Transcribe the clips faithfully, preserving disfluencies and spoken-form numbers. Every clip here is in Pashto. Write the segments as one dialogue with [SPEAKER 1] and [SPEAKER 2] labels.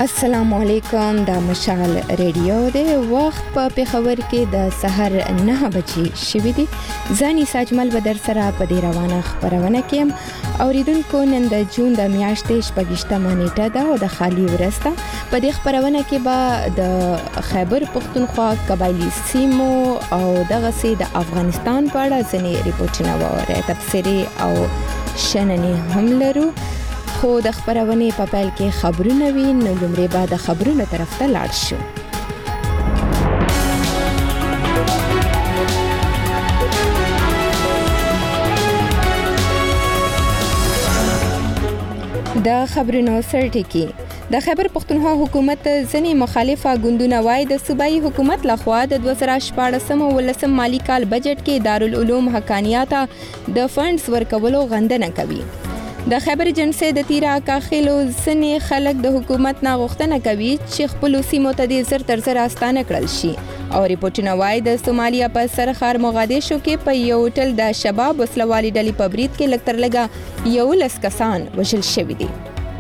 [SPEAKER 1] السلام علیکم. د مشال ریډیو د وخت په پیښور کې د سحر نه بجې شوې دي. ځاني ساجمل بدر سره په دې روانه خبرونه کې اوریدونکو نن د جون د میاشتې شپږشتمه نیټه ده او د خالي ورسته په دې خبرونه کې به د خیبر پختونخوا قبایلی سیمو او دغه سي د افغانستان په اړه ځینې ریپورتونه وره تفسیری او شننې هم لرو. خو د خبرونې په پیل کې خبرونه وي، نو لومړی به د خبرونو طرف ته لاړ شو. د خبرونو سرټکی د خیبر پختونخوا حکومت ځنې مخالفه ګوندونه وایي د صوبایي حکومت لخوا د دوه زره شپاړسم او ولسم مالی کال بجټ کې دارالعلوم حقانیات د فنډز ورکولو غندنه کوي. د خیبر جنسي د تیرا کاخلو ځنې خلک د حکومت نه غوښتنه کوي چې خپل سیمو ته د زر تر زر استانه کړل شي او ریپورتونه وایي د سومالیا په سرخار مغادیشو کې په یو هوټل د شباب وسلوالي ډلې په برید کې لږ تر لږه یو لس کسان وژل شوي دي.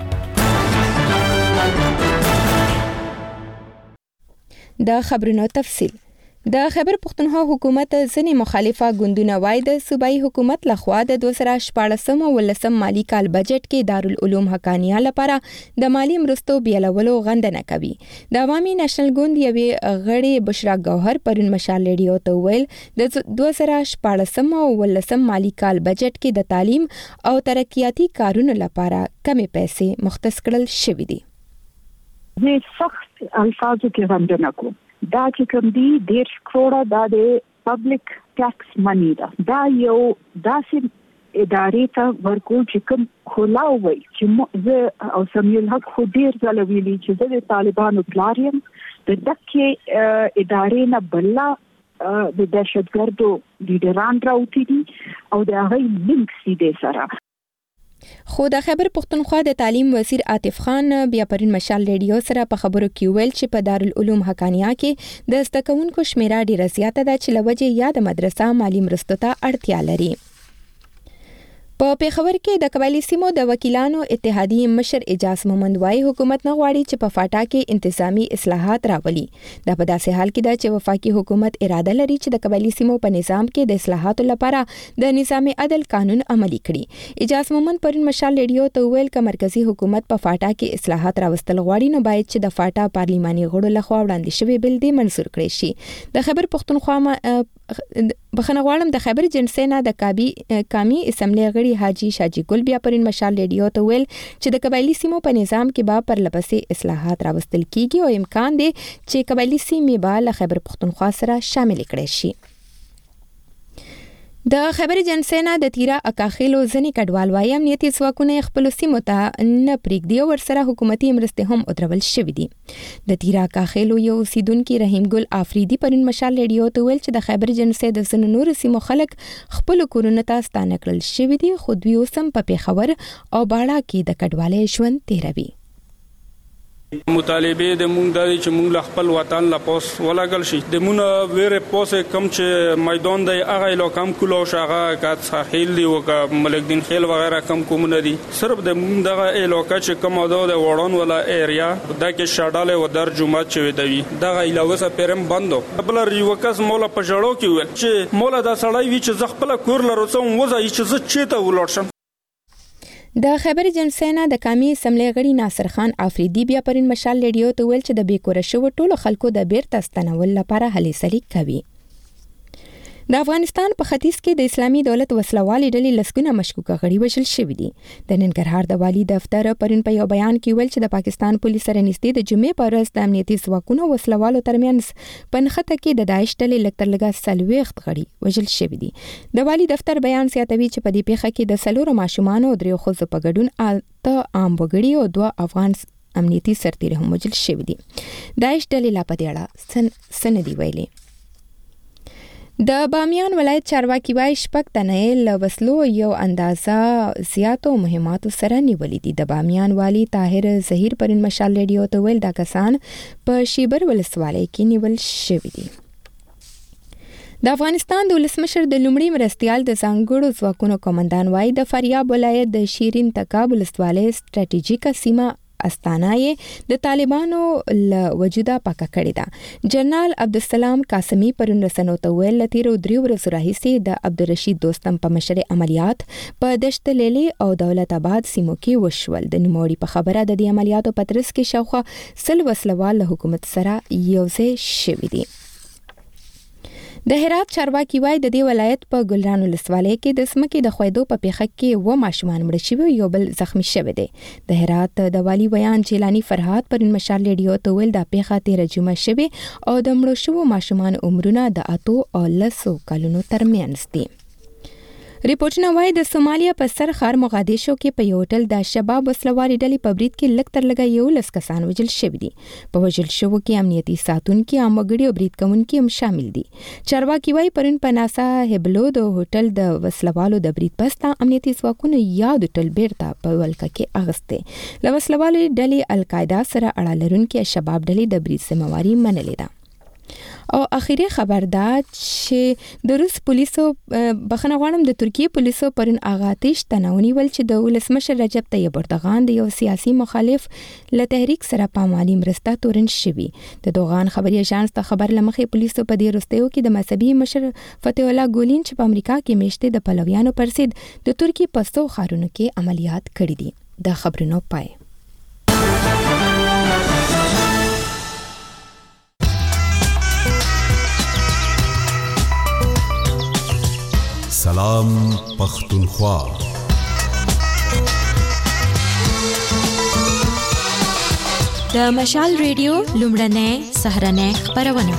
[SPEAKER 1] د خبرونو تفصیل. د خیبر پختونخوا حکومت ځنې مخالفه ګوندونه وایي د صوبایي حکومت لخوا د دوه زره شپاړسم او ولسم مالی کال بجټ کې دارالعلوم حقانیه لپاره د مالی مرستو بیلولو غندنه کوي. د عوامي نېشنل ګوند یوې غړي بشرا ګوهر پرون مشال ریډیو ته ویل د دوه زره شپاړسم او ولسم مالی کال بجټ کې د تعلیم او ترقیاتي کارونو لپاره کمې پیسې مختص کړل شوې دي.
[SPEAKER 2] زه سخت الفاظو کې غندنه کوم. دا چې کوم دی ډیر کروڑه دا د پبلک ټیکس منی دا دا یو داسې ادارې ته ورکول چې کوم خلاوي چې زه او سمیل حق خو ډیر ځله ویلي چې زه د طالبانو بلاریم د دکې ادارې نه بلا د دهشتګردو لیډران راوتی دي او د هغه لینک سي دي سره.
[SPEAKER 1] خو د خیبر پختونخوا د تعلیم وزیر عاطف خان بیا پرون مشال ریډیو سره په خبرو کې ویل چې په دارالعلوم حقانیه کې د زده کوونکو شمیره ډیره زیاته ده چې لوجه یا د مدرسه مالی مرستو ته اړتیا لري. په پیښور کې د قبایلی سیمو د وکیلانو اتحادیې مشر اجاز محمد وايي حکومت نه غواړي چې په فاټا کې انتظامی اصلاحات راولي. دا په داسې حال کې ده چې وفاقي حکومت اراده لري چې د قبایلی سیمو په نظام کې د اصلاحاتو لپاره د نظام عدل قانون عملی کړي. اجاز محمد پرون مشال ریډیو ته ویل چې مرکزی حکومت په فاټا کې اصلاحات راوستل غواړي نو باید چې د فاټا پارلیماني غړو لخوا وړاندې شوی بل دی منظور کړي شي. د خیبر پختونخوا بخنه غواړم د خیبر جنسي نه د کابي کامي اسمبلی غړي حاجی شاجی ګل بیا پرین مشال ریډیو ته ویل چې د قبایلی سیمو په نظام کې به پر لپسې اصلاحات راوستل کیږي او امکان دی چې قبایلی سیمې به له خیبر پختونخوا سره شامل کړي شي. د خیبر جنسي نه د تیرا اکاخلو ځنې کډوال وايي امنیتي ځواکونه خپل سیمو ته نه پریږدي او ورسره حکومتي مرستې هم ودرول شوې دي. د تیرا اکاخلو یو اوسیدونکو رحیم ګل افریدي پرون مشال ریډیو ته ویل چې د خیبر جنسي د ځنو نور سیمو خلک خپل کورونه ته ستانه کړل شوې دي خو دوی اوسم په پیښور او باړه کې د کډوالۍ ژوند تیروي.
[SPEAKER 3] مطالبه د مونږ د چې مونږ خپل وطن لا پوس ولاګل شي د مونږ ویره پوس کم چې میدان دی هغه لوکم کولو شغه کات ساحل دی او ملک دین خیل وغیرہ کم کومونه دي صرف د مونږ دغه لوکا چې کوم د وړون ولا ایریا د کې شاډاله و در جمعه چې دی دغه علاوه سره پرم بندو بل ریوکس مولا په جړو کې ول چې مولا د سړی وی چې زغپل کور لرو څو وځي چې ز چیته ولړشم.
[SPEAKER 1] د خیبر جنسي نه د کامي اسمبلی غړي ناصر خان افریدي بیا پرون مشال ریډیو ته ویل چې د بیکوره شو ټولو خلکو د بیرته ستنول لپاره هلې سلې کوي. د افغانستان په ختیځ کې د اسلامي دولت وسلوالي ډلې لسګونه مشکوکه غړي وژل شوي دي. د ننګرهار د والي دفتر پرون په یو بیان کې ویل چې د پاکستان پولیس سره نږدې د جمعې په ورځ د امنیتي ځواکونو وسلوالو ترمنځ په نښته کې د داعش ډلې لږ تر لږه څلوېښت غړي وژل شوي دي. د والي دفتر بیان زیاتوي چې په دې پیښه کې د څلورو ماشومانو او دریو ښځو په ګډون اته عام وګړي او دوه افغان امنیتي سرتیري هم وژل شوي دي. داعش ډلې لا په دې اړه څه نه دي ویلي. د بامیان ولایت چارواکي وايي شپږ تنه له وسلو یو اندازه زیاتو مهماتو سره نیولې دي. د بامیان والی طاهر ظهیر پرون مشال ریډیو ته ویل دا کسان په شیبر ولسوالۍ کې نیول شوي دي. د افغانستان د ولسمشر د لومړي مرستیال د ځانګړو ځواکونو قومندان وايي د فاریاب ولایت د شیرین تګاب ولسوالۍ ستراتیژیکه سیمه استانه یې د طالبانو له وجوده پاکه کړې ده. جنرال عبدالسلام قاسمی پرون رسنیو ته ویل له تیرو دریو ورځو راهیسې د عبدالرشید دوستم په مشر عملیات په دشت لیلی او دولت آباد سیمو کې وشول. د نوموړي په خبره د دې عملیاتو په ترڅ کې شاوخوا سل وسلوال له حکومت سره یوځای شوي دي. د هرات چارواکي وایي د دې ولایت په ګلران ولسوالۍ کې د ځمکې د خویدو په پیښه کې و ماشومان مړه شوي یو بل زخمی شوی دی. د هرات د والي ویان جیلانی فرهاد پرون مشال ریډیو ته ویل دا پیښه تیره جمعه شوې او د مړو شوو ماشومان عمرونه د اتو او لسو کلونو ترمنځ دي. ریپورتونه وایي د سومالیا په سر ښار موغادیشو کې په یو هوټل د شباب وسلوالې ډلې په برید کې لږ تر لږه یولس کسان وژل شوي دي. په وژل شوو کې امنیتي ساتونکي، عام وګړي او برید کوونکي هم شامل دي. چارواکي وایي پرون په ناسا هبلو د هوټل د وسلوالو د برید پسته امنیتي ځواکونو یاد هوټل بیرته په ولکه کې اغسته. له وسلوالې ډلې القاعده سره اړه لرونکي شباب ډلې د برید ذمہواري منلې ده. او اخیری خبر دا چې د روس پولیسو بخنه غواړم د ترکیه پولیسو پرون آغاتش تناونی ول چې د ولسمشر رجب طیب اردوغان د یو سیاسي مخالف له تحریک سره په مالی مرسته تورن شوی. د دوغان خبري اژانس ته خبر لمخې پولیسو په دې وروستیو کې د مذهبي مشر فتح الله ګولین چې په امریکا کې میشته د پلویانو پر ضد د ترکیه په څو ښارونو کې عملیات کړي دي. د خبرونو پای.
[SPEAKER 4] سلام پختونخوا.
[SPEAKER 5] د مشال ریډیو لومړنۍ سهرنۍ خبرونه.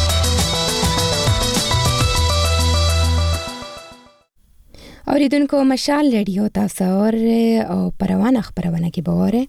[SPEAKER 1] اوریدونکو مشال ریډیو تاسو او پروانه خبرونه کې باوره.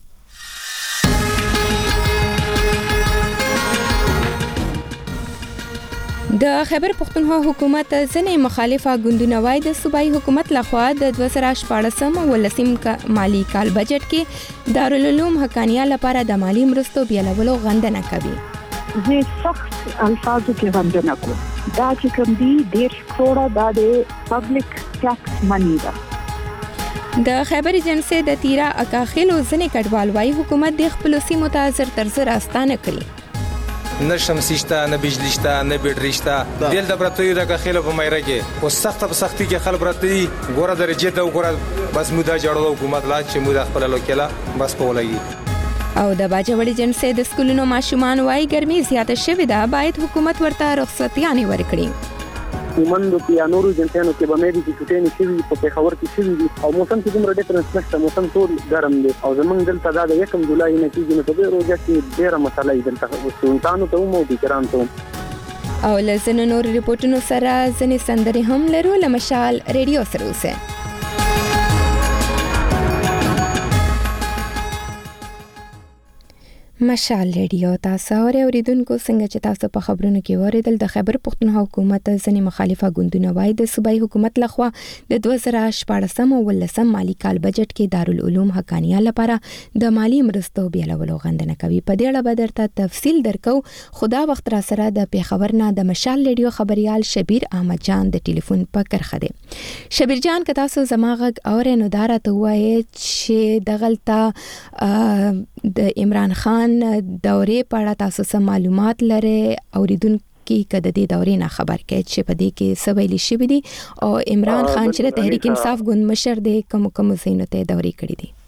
[SPEAKER 1] د خیبر پختونخوا حکومت ځنې مخالفه ګوندونه وایي د صوبایي حکومت لخوا د دوه زره شپاړسم ولسم مالی کال بجټ کې دارالعلوم حقانیه لپاره د مالی مرستو بیلولو غندنه کوي.
[SPEAKER 2] زه سخت الفاظو کې غندنه کوم. دا چې کوم دي ډېر کروڑه د پبلک ټیکس منی ده.
[SPEAKER 1] د خیبر ایجنسی د تیرا اکاخیلو ځنې کډوال وایي حکومت د خپل سیمو ته زر تر زر استانه کړي.
[SPEAKER 6] نه شمسی شته، نه بجلی شته، نه بیټری شته. دل د برتوی د غخیلو په مایره کې او سخت په سختي کې خلک برتوی ګوره درجه ته وګوره بس مودا جوړو حکومت لا چې مودا خپل لوکلا بس په ولګي.
[SPEAKER 1] او د باجوړي جنسي د سکولونو ماشومان وای ګرمي زیاته شوې ده باید حکومت ورته رخصتیانه ورکړي.
[SPEAKER 7] ومندو کې انورو جنسانو کې به مې دي چې ټینې شوي په پیښور کې شوي دي او موسم کې دومره ډیفرنس نشته. موسم ټول ګرم دی او زمونږ دلته دا د یکم جولای نه کېږي نو په دې روزه کې ډېره مسله یې دلته سلطانو ته هم او ټیچرانو ته هم.
[SPEAKER 1] او له ځینو نور ریپورټونو سره ځینې سندرې هم لرو. له مشال ریډیو سره اوسئ. مشال ریډیو تاسو اوریدونکو څنګه چې تاسو په خبرونو کې اوریدل د خیبر پختونخوا حکومت ځنې مخالفه ګوندونه وایي د صوبایي حکومت لخوا د دوه زره شپاړسم او ولسم مالی کال بجټ کې دارالعلوم حقانیه لپاره د مالی مرستو بیلولو غندنه کوي. په دې اړه به درته تفصیل درکو. خدا وخت را سره د پیښور نه د مشال ریډیو خبريال شبیر احمد جان د ټلیفون په کرخه دی. شبیر جان که تاسو زماغه اورې نو دارته وایي چې دغلطه د عمران خان دورې په اړه تاسو سم معلومات لرئ اوریدونکو کده دې دورې نه خبر کړئ چې په دې کې څه ویل شوی دي او عمران خان چې تحریک انصاف ګوند مشر دی کوم کوم زینو ته دورې کړې دي.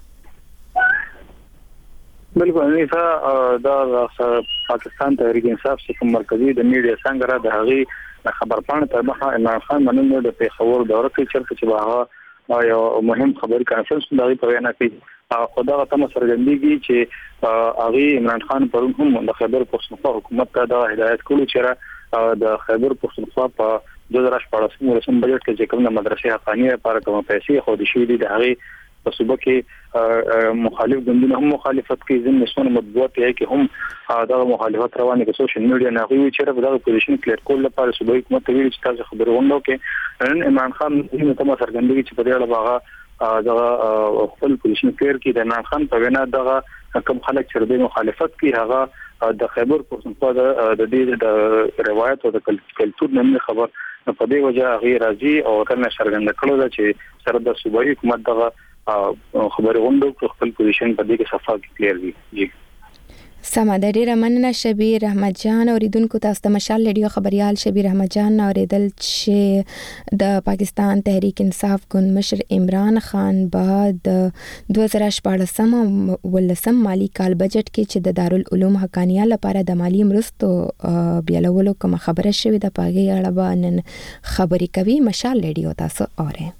[SPEAKER 7] بالکل نیسا دا پاکستان تحریک انصاف چې مرکزی د میډیا څنګه د هغه خبر پاڼه تر مخه عمران خان مننه د پیښور دوره کې چرته چې هغه یو مهم خبر کانفرنس د په وینا کې خدا تم سرګندګي چې هغه عمران خان پرون هم د خیبر پختونخوا حکومت ته د هدایت کولو چې د خیبر پختونخوا په دوه زره شپاړسم ولسم بجټ کې چې کومه مدرسې حقانیه لپاره کومه پیسې خو د شوې د هغه په صوبه کې مخالف ګوندونه هم مخالفت کوي. ځین نشونه مطبوعات یې کې هم دا مخالفت روانه په سوشل میډیا نه وی چې دا پوزیشن کلیر کول لپاره صوبه حکومت ته ویل چې تاسو خبرونه وکړئ. نن عمران خان دې ته ما سرګندګي چې په دې اړه هغه دغه خپل پوزیشن کلیر کړي. د عمران خان په وینا دغه کوم خلک چې د مخالفت کوي هغه د خیبر پختونخوا د دې د روایت او د کلتور نه خبر په دې وجه هغه راځي او کنه شرګند کړو چې سره د صوبایي حکومت دغه خبرونه غونډو خپل پوزیشن په دې کې صفه کلیئر وي. جی
[SPEAKER 1] سمه ده، ډیره مننه شبیر احمد جان. اوریدونکو تاسو د مشال ریډیو خبريال شبیر احمد جان اوریدل چې د پاکستان تحریک انصاف ګوند مشر عمران خان بعد دوه زره شپږ ولسم مالی کال بجټ کې چې د دارالعلوم حقانیه لپاره د مالی مرستو بیلولو کوم خبره شوې ده په هغه اړه به نن خبرې کوي. مشال ریډیو تاسو اورئ.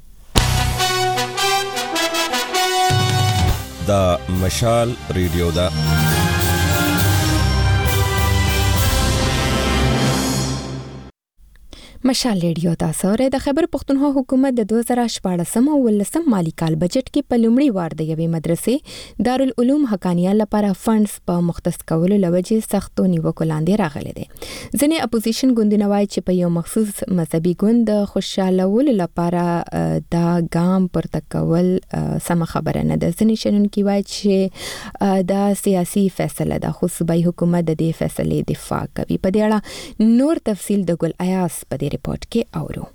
[SPEAKER 4] دا مشال ریډیو دا
[SPEAKER 1] مشال ریډیو تاسو ر د خیبر پختونخوا حکومت د دوه زره شپږ ولسم مالی کال بجټ کې په لومړي وار د یوې مدرسې دارالعلوم حقانیه لپاره فندز په مختص کولو لوجې سختو نیوکو لاندې راغلي دي. ځینې اپوزیشن ګوندونه وایي چې په یو مخصوص مذهبي ګوند د خوشالولو لپاره دا ګام پورته کول سم خبره نه ده. ځینې شنونکي وایي چې دا سیاسي فیصله ده خو صوبایي حکومت د دې فیصلې دفاع کوي. په دې اړه نور تفصیل د ګل ایاس په ریپورت کې اورو.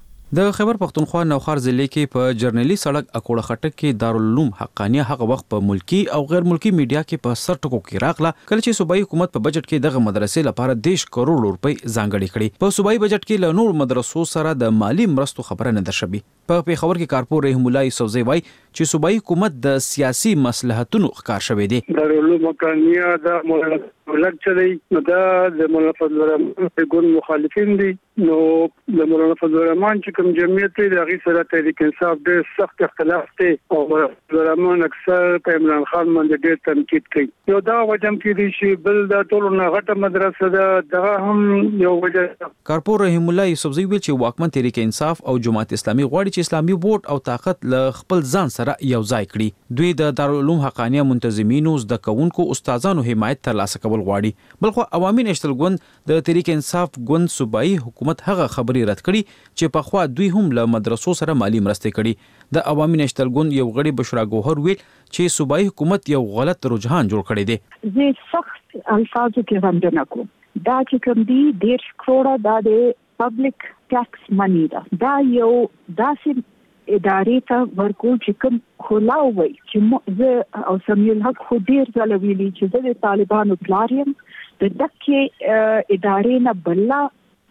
[SPEAKER 8] د خیبر پختونخوا نوخار ضلع کې په جرنلي سړک اکوړه خټک کې دارالعلوم حقانیه هغه وخت په ملکی او غیر ملکی میډیا کې په سر ټکو کې راغله کله چې صوبایي حکومت په بجټ کې دغه مدرسې لپاره دیش کروڑ روپۍ ځانګړي کړي. په صوبایي بجټ کې له نور مدرسو سره د مالی مرستو خبره نه ده شوې. په پیښور کې کارپور رحیم الله یوسفزی وایي چې صوبایي حکومت د سیاسي مصلحتونو ښکار شوی دی.
[SPEAKER 9] دارالعلوم حقانیه د مولانا ولک چلی نو دا د مولانا فضل الرحمن په ګوند مخالفین دي. نو د مولانا فضل الرحمن چې کوم جمعیت دی دغه سره تحریک انصاف ډېر سخت اختلاف دی او فضل الرحمن اکثر په عمران خان باندې ډېر تنقید کوي. یو دا وجم کې دي چې بل دا ټول نه غټه مدرسه ده دغه هم یو وجه.
[SPEAKER 8] کارپور رحیم الله یوسفزی ویل چې واکمن تحریک انصاف او جماعت اسلامي غواړي چې اسلامي ووټ او طاقت له خپل ځان سره یو ځای کړي. دوی د دارالعلوم حقانیه منتظمینو زده کوونکو استادانو حمایت ترلاسه کول غواړي. بلخو عوامي نشتل ګوند د تحریک انصاف ګوند صوبایي حکومت هغه خبرې رد کړي چې په خوا دوی هم له مدرسو سره مالی مرستې کړي. د عوامي نشتل ګوند یو غړي بشرا ګوهر ویل چې صوبایي حکومت یو غلط رجحان جوړ کړی دی.
[SPEAKER 2] زه سخت الفاظو کې غندنه کوم. دا چې کوم دی ډیر کروڑه دا د پبلک ټیکس منی ده. دا یو داسې ادارې ته ورکول چې کوم خلاو وي چې زه او سمیل حق خو ډیر ځله ویلي چې زه د طالبانو پلاریم د دکې ادارې نه بلا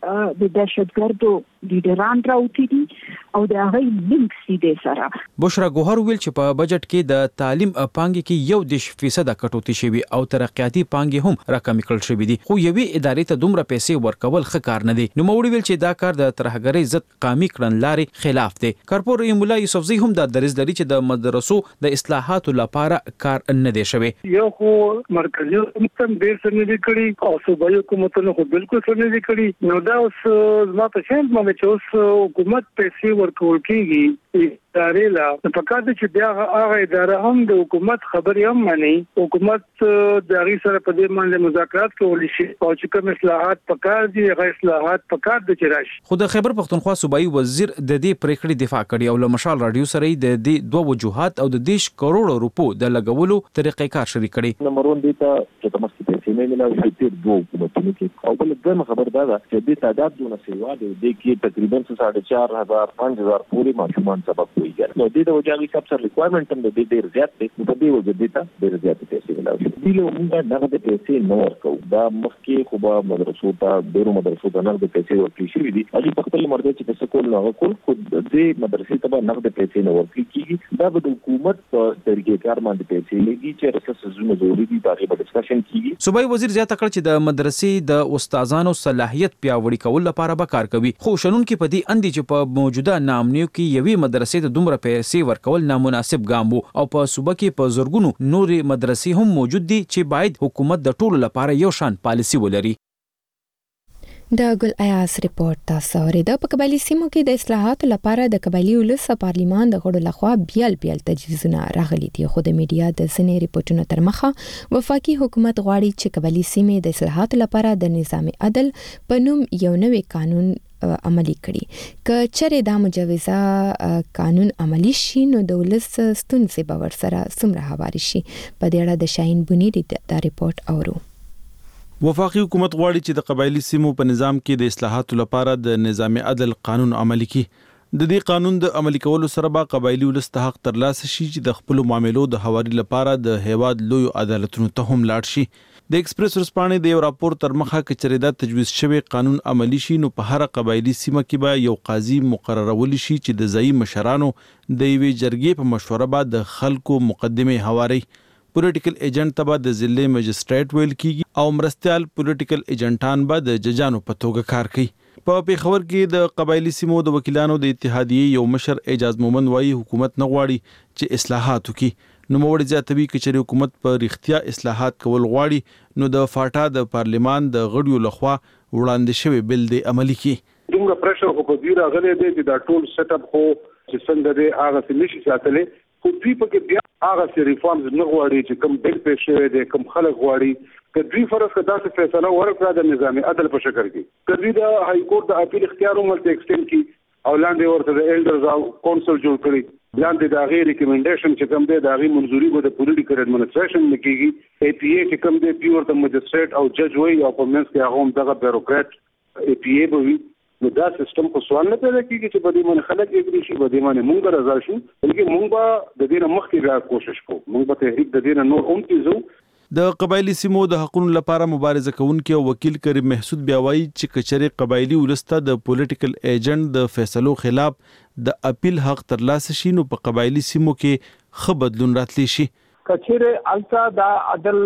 [SPEAKER 2] د دهشتګردو لیډران راوتی دي او د هغه لینک سیده سره.
[SPEAKER 8] بشرا ګوهر ویل چې په بجټ کې د تعلیم پانګې کې یو دیش فیصد کټوتی شوی او ترقیاتي پانګې هم راکم کړل شوی دي خو یوې ادارې ته دومره پیسې ورکول ښه کار نه دی. نو موړي ویل چې دا کار د ترهګرۍ ضد قامي کړنلارې خلاف دی. کارپور رحیم الله یوسفزی هم د درز لري چې د مدرسو د اصلاحاتو لپاره کار نه دی شوی.
[SPEAKER 9] یو خو مرکزی حکومت هم ډیر څه نه دی کړی او صوبایي حکومتونو خو بالکل څه نه دی کړی. نو دا اوس زما په شان باندې چې اوس حکومت پیسې ورکول کیږي ادارې لا په کار دي چې بیا هغه اداره هم د حکومت خبرې هم مانی حکومت د هغه سره په دې باندې مذاکرات کولی شي او چې کوم اصلاحات په کار دي هغه اصلاحات په کار دي چې راشي.
[SPEAKER 8] خو د خیبر پختونخوا صوبایي وزیر د دې پریکړې دفاع کړي او له مشال رادیو سره د دې دوه وجوهات او د دیش کروڑ روپو د لګولو طریقې کار شریک کړي.
[SPEAKER 10] نمبرون دي ته چې تاسو په پیسې نه ملایي چې دوه حکومتونو کې او بل دغه خبر دا ده چې د تعداد دونه سیوا دي د کې تقریبا چار هزار پنځه هزار پورې ماشومان سبق کوي. نو د دې وجهي کپسر ریکوایرمنت هم د دې ډیر زیات دی. په دې وجه دي ته ډیر زیات پیسې ملایي. د دې موږ دغه د پیسې نو ورکو دا مخکې خو به مدرسو ته ډیرو مدرسو ته نغد پیسې ورکړي شي دي. هغه په خپل مرده چې څه کول نه کول خو د مدرسې ته به نغد پیسې نه ورکړي کیږي. دا به د حکومت په طریقې کار باندې پیسې لګي چې رسس زونه ضروري دي باغې به ډسکشن کیږي.
[SPEAKER 8] صوبایي وزیر زیاته کړ چې د مدرسې د استادانو صلاحیت پیاوړي کول لپاره به کار کوي. خو شنن کې په دې اندي چې په موجوده نامنیو کې یوې مدرسې ته دومره پیسې ورکول نامناسب ګام وو او په صوبه کې په زورګونو نورې مدرسې هم موجود دي چې باید حکومت د ټولو لپاره یو شان پالیسی ولري.
[SPEAKER 1] د ګل ایاس ریپورت تاسو ورته په قبایلی سیمو کې د اصلاحاتو لپاره د قبایلی ولس پارلیمان د غړو لخوا بیل بیل تجویزونه راغلي دي. خو د میډیا د ځینې ریپورتونو تر مخه وفاقي حکومت غواړي چې قبایلی سیمې د اصلاحاتو لپاره د نظام عدل په نوم یو نوې قانون عملی کړي. که چېرې دا مجوزه قانون عملی شي نو د ولس ستونزې به ورسره څومره هواري شي. په دې اړه د شاهین بنيري دا ریپورت اورو.
[SPEAKER 11] وفاقي حکومت غواړي چې د قبایلی سیمو په نظام کې د اصلاحاتو لپاره د نظام عدل قانون عملی کړي.
[SPEAKER 8] د دې قانون د عملي کولو سره به قبایلی ولس ته حق ترلاسه شي چې د خپل معاملو د هواري لپاره د هیواد لوی عدالتونو ته هم لاړ شي. د ایکسپریس ورسپانې د یو راپور تر مخه کچره د تجویز شوی قانون عملی شي نو په هر قبایلی سیمه کې به یو قاضي مقررول شي چې د ځایي مشرانو د یوې جرګې په مشوره به د خلکو مقدمه هواري. پولیټیکل ایجنټ ته به د ضلع مجسټریټ ویل کیږي او مرستيال پولیټیکل ایجنټان به د ججانو په توګه کار کوي. په پیښور کې د قبایلی سیمو د وکیلانو د اتحادیې یو مشر اعجاز مومن وایي حکومت نه غواړي چې اصلاحات وکړي. نو موړ ځاتوي کچري حکومت په اړتیا اصلاحات کول غواړي نو د فاټا د پارلیمان د غړیو لخوا وړاندې شوی بل دی عملی کړي.
[SPEAKER 11] دومره پرشر خو په دې راغلي دی چې دا ټول سیټ اپ خو چې څنګه دی هغه څه نشي ساتلې. خو دوی پکې بیا هغه څه ریفارمز نه غواړي چې کوم بل پېښې دي کوم خلک غواړي. کدی فرض کدا څه فیصله ورکړه د نظام عدل په شکل کې کدی د های کورټ د اپیل اختیار هم ته ایکسټند کی او لاندې ورته د ایلډرز او کونسل جوړ کړي لاندې د غیر ریکمنډیشن چې کوم دی د غیر منځوري به د پولیټیکل اډمنسټریشن نکېږي. ای پی ای چې کوم دی پیور د مجسټریټ او جج وي او په منځ کې هغه هم دغه بیوروکرات ای پی ای به وي. نو دا سیستم خو سوال نه پیدا کیږي چې په دې باندې خلک یې شي په دې باندې مونږ رضا شو بلکې مونږ به د دې نه مخکې بیا کوشش کوو. مونږ به تحریک د دې نه نور هم تیزو.
[SPEAKER 8] د قبایلی سیمو د حقوقو لپاره مبارزه کوونکي او وکیل کریم محسود بیا وایي چې کچري قبایلی ولسته د پولیټیکل ایجنټ د فیصلو خلاف د اپیل حق ترلاسه شي نو په قبایلی سیمو کې خ بدلون راتلی شي.
[SPEAKER 12] کچره التا دا عدل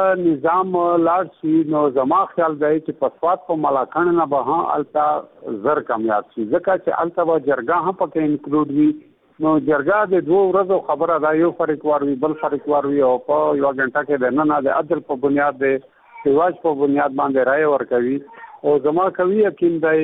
[SPEAKER 12] نظام لاړ شي نو زما خیال دی چې په سواد په ملاکان نه به التا زر کامیاب شي ځکه چې التا به جرګه هم پکې انکلوډ وي. نو جرګه د دوه ورځو خبره دا یو فرق وروي بل فرق وروي او په یو غنټه کې د نه د عدل په بنیاد د سیواج په بنیاد باندې رائے ورکوي او زما کوي یقین دی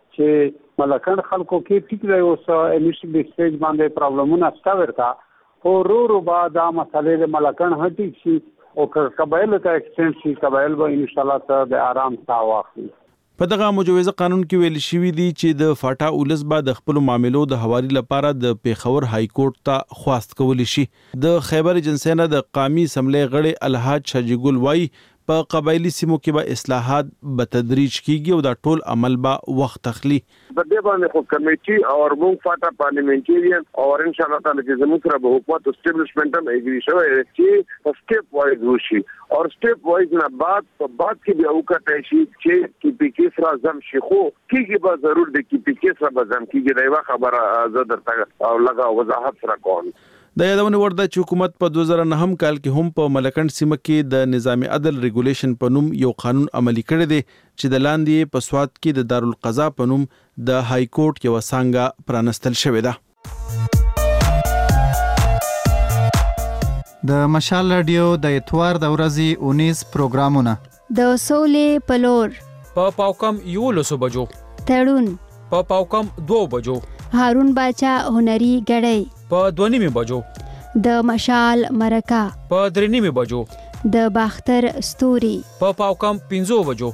[SPEAKER 12] چې ملکان خلکو کې ټیک دی اوس انیشل سټیج باندې پرابلمونه ستا ورتا او رو رو بعد دا مسالې د ملکان هټی شي او قبایل ته ایکسټنډ شي قبایل به ان شاء الله ته د آرام تا واخلي.
[SPEAKER 8] په دغه مجوزه قانون کې ویل شوی دی چې د فاټا اولس به د خپل معاملو د حوالي لپاره د پیښور های کورټ ته خواست کولی شي. د خیبر جنسینا د قومي اسمبلی غړي الحاج شاجي ګل وایي په قبایلی سیمو کې به اصلاحات به تدریج کیږي او دا ټول عمل به وخت اخلي.
[SPEAKER 13] په دې باندې خو کمیټي او موږ فاټا پارلیمنټریان او ان شاء الله تعالی چې زموږ سره به حکومت اسټابلیشمنت هم اګری شوی چې سټیپ وایز وشي او سټیپ وایز نه بعد په بعد کې به وکړای شي چې کی پی کې سره زم شي خو کیږي به ضرور د کی پی کې سره به زم کیږي دا یو خبره زه درته او لږه وضاحت سره کوم.
[SPEAKER 8] د یادونه ورده چې حکومت په دوه زره نه کال کې هم په ملکند سیمه کې د نظام عدل ریګولیشن په نوم یو قانون عملی کړی دی چې د لاندې په سواد کې د دارالقضا په نوم د های کورټ یو څنګه پرانستل شوی ده.
[SPEAKER 14] د مشال رادیو د اتوار د ورځې اونیز پروګرامونه
[SPEAKER 15] د سولې پلور
[SPEAKER 8] په پاوکم یو لسو بجو
[SPEAKER 15] تړون
[SPEAKER 8] په پاوکم دو بجو
[SPEAKER 15] هارون باچا هنري غړی
[SPEAKER 8] په دونیمه بجو
[SPEAKER 15] د مشال مرکا
[SPEAKER 8] په درنیمه بجو
[SPEAKER 15] د باختر ستوري
[SPEAKER 8] په پاوکم پنځو بجو.